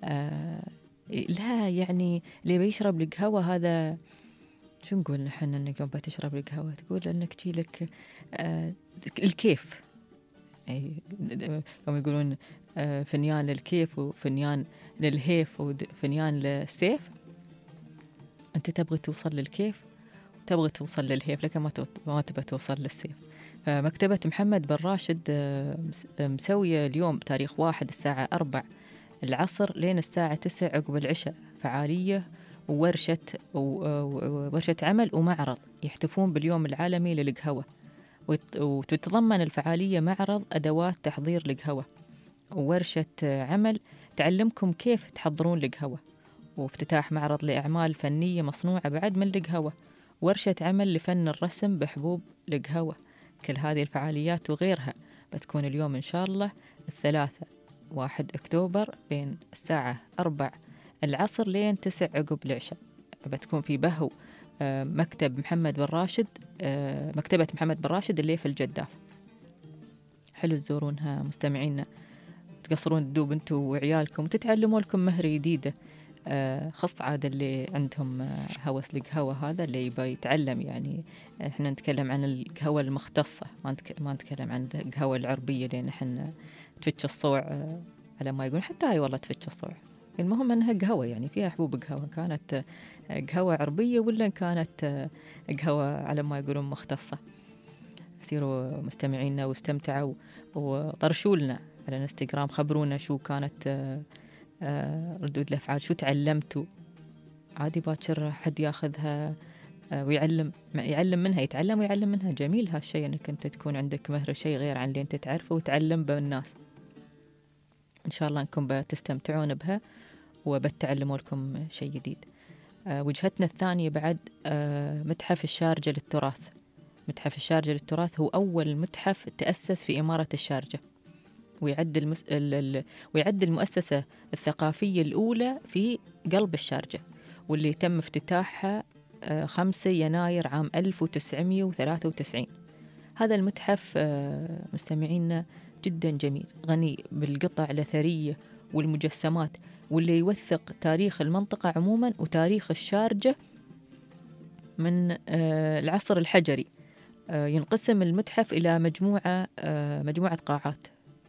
لها يعني اللي بيشرب القهوة هذا شو نقول نحن انك يوم بتشرب القهوة تقول انك تجيلك آه الكيف. أي يوم يقولون آه فنيان للكيف وفنيان للهيف وفنيان للسيف، انت تبغي توصل للكيف وتبغي توصل للهيف لكن ما ما تبغى توصل للسيف. فمكتبة محمد بن راشد آه مسوية اليوم تاريخ واحد الساعة أربع العصر لين الساعة تسع عقب العشاء فعالية وورشة وورشة عمل ومعرض يحتفون باليوم العالمي للقهوة، وتتضمن الفعالية معرض أدوات تحضير القهوة، وورشة عمل تعلمكم كيف تحضرون القهوة، وافتتاح معرض لأعمال فنية مصنوعة بعد من القهوة، ورشة عمل لفن الرسم بحبوب القهوة. كل هذه الفعاليات وغيرها بتكون اليوم إن شاء الله الثلاثة واحد أكتوبر بين الساعة أربع العصر لين تسع عقب العشاء. بتكون في بهو مكتب محمد بن راشد، مكتبة محمد بن راشد اللي في الجداف. حلو تزورونها مستمعينا، تقصرون الدوب انتوا وعيالكم وتتعلموا لكم مهرة جديدة، خاص عاد اللي عندهم هوس القهوة هذا اللي يبغى يتعلم. يعني احنا نتكلم عن القهوة المختصة، ما ما نتكلم عن القهوة العربية لأن احنا تفتش الصوع على ما يقول، حتى هاي والله تفتش الصوع. المهم أنها قهوة يعني فيها حبوب قهوة، كانت قهوة عربية ولا كانت قهوة على ما يقولون مختصة. سيروا مستمعينا واستمتعوا وطرشوا لنا على الانستغرام، خبرونا شو كانت ردود الأفعال، شو تعلمتوا. عادي باكر حد ياخذها ويعلم يعلم منها، يتعلم ويعلم منها. جميل هالشيء انك انت تكون عندك مهر شيء غير عن اللي انت تعرفه وتعلم بالناس. ان شاء الله انكم بتستمتعون بها وبتعلموا لكم شيء جديد. أه وجهتنا الثانية بعد أه متحف الشارجة للتراث. متحف الشارجة للتراث هو أول متحف تأسس في إمارة الشارجة، ويعد, المس... ال... ويعد المؤسسة الثقافية الأولى في قلب الشارجة، واللي تم افتتاحها أه خمسة يناير عام ألف وتسعمائة وثلاثة وتسعين. هذا المتحف أه مستمعينا جدا جميل، غني بالقطع الأثرية والمجسمات، واللي يوثق تاريخ المنطقة عموما وتاريخ الشارجة من العصر الحجري. ينقسم المتحف إلى مجموعة مجموعة قاعات،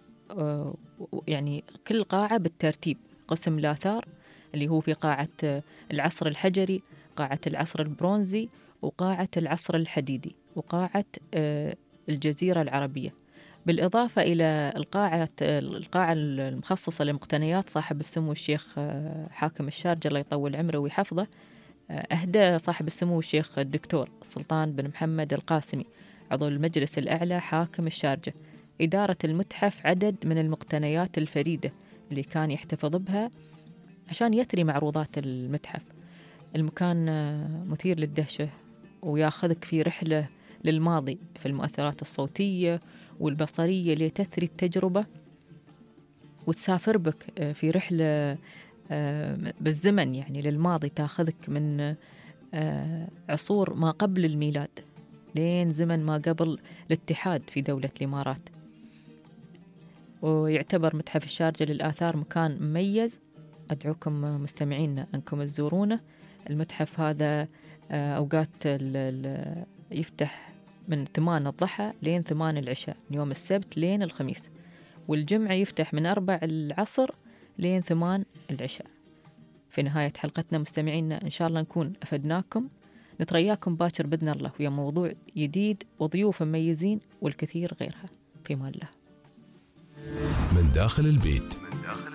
يعني كل قاعة بالترتيب. قسم الآثار اللي هو في قاعة العصر الحجري، قاعة العصر البرونزي، وقاعة العصر الحديدي، وقاعة الجزيرة العربية، بالإضافة إلى القاعة القاعة المخصصة لمقتنيات صاحب السمو الشيخ حاكم الشارجة الله يطول عمره ويحفظه. أهدى صاحب السمو الشيخ الدكتور سلطان بن محمد القاسمي عضو المجلس الأعلى حاكم الشارجة إدارة المتحف عدد من المقتنيات الفريدة اللي كان يحتفظ بها عشان يثري معروضات المتحف. المكان مثير للدهشة وياخذك في رحلة للماضي في المؤثرات الصوتية والبصرية لتثري التجربة، وتسافر بك في رحلة بالزمن يعني للماضي، تاخذك من عصور ما قبل الميلاد لين زمن ما قبل الاتحاد في دولة الإمارات. ويعتبر متحف الشارجة للآثار مكان مميز، أدعوكم مستمعينا أنكم تزورونه. المتحف هذا أوقات يفتح من ثمان الضحى لين ثمان العشاء، من يوم السبت لين الخميس، والجمعة يفتح من أربع العصر لين ثمان العشاء. في نهاية حلقتنا مستمعينا إن شاء الله نكون أفدناكم، نترياكم باكر بإذن الله ويا موضوع جديد وضيوف مميزين والكثير غيرها. في مان الله. من داخل البيت. من داخل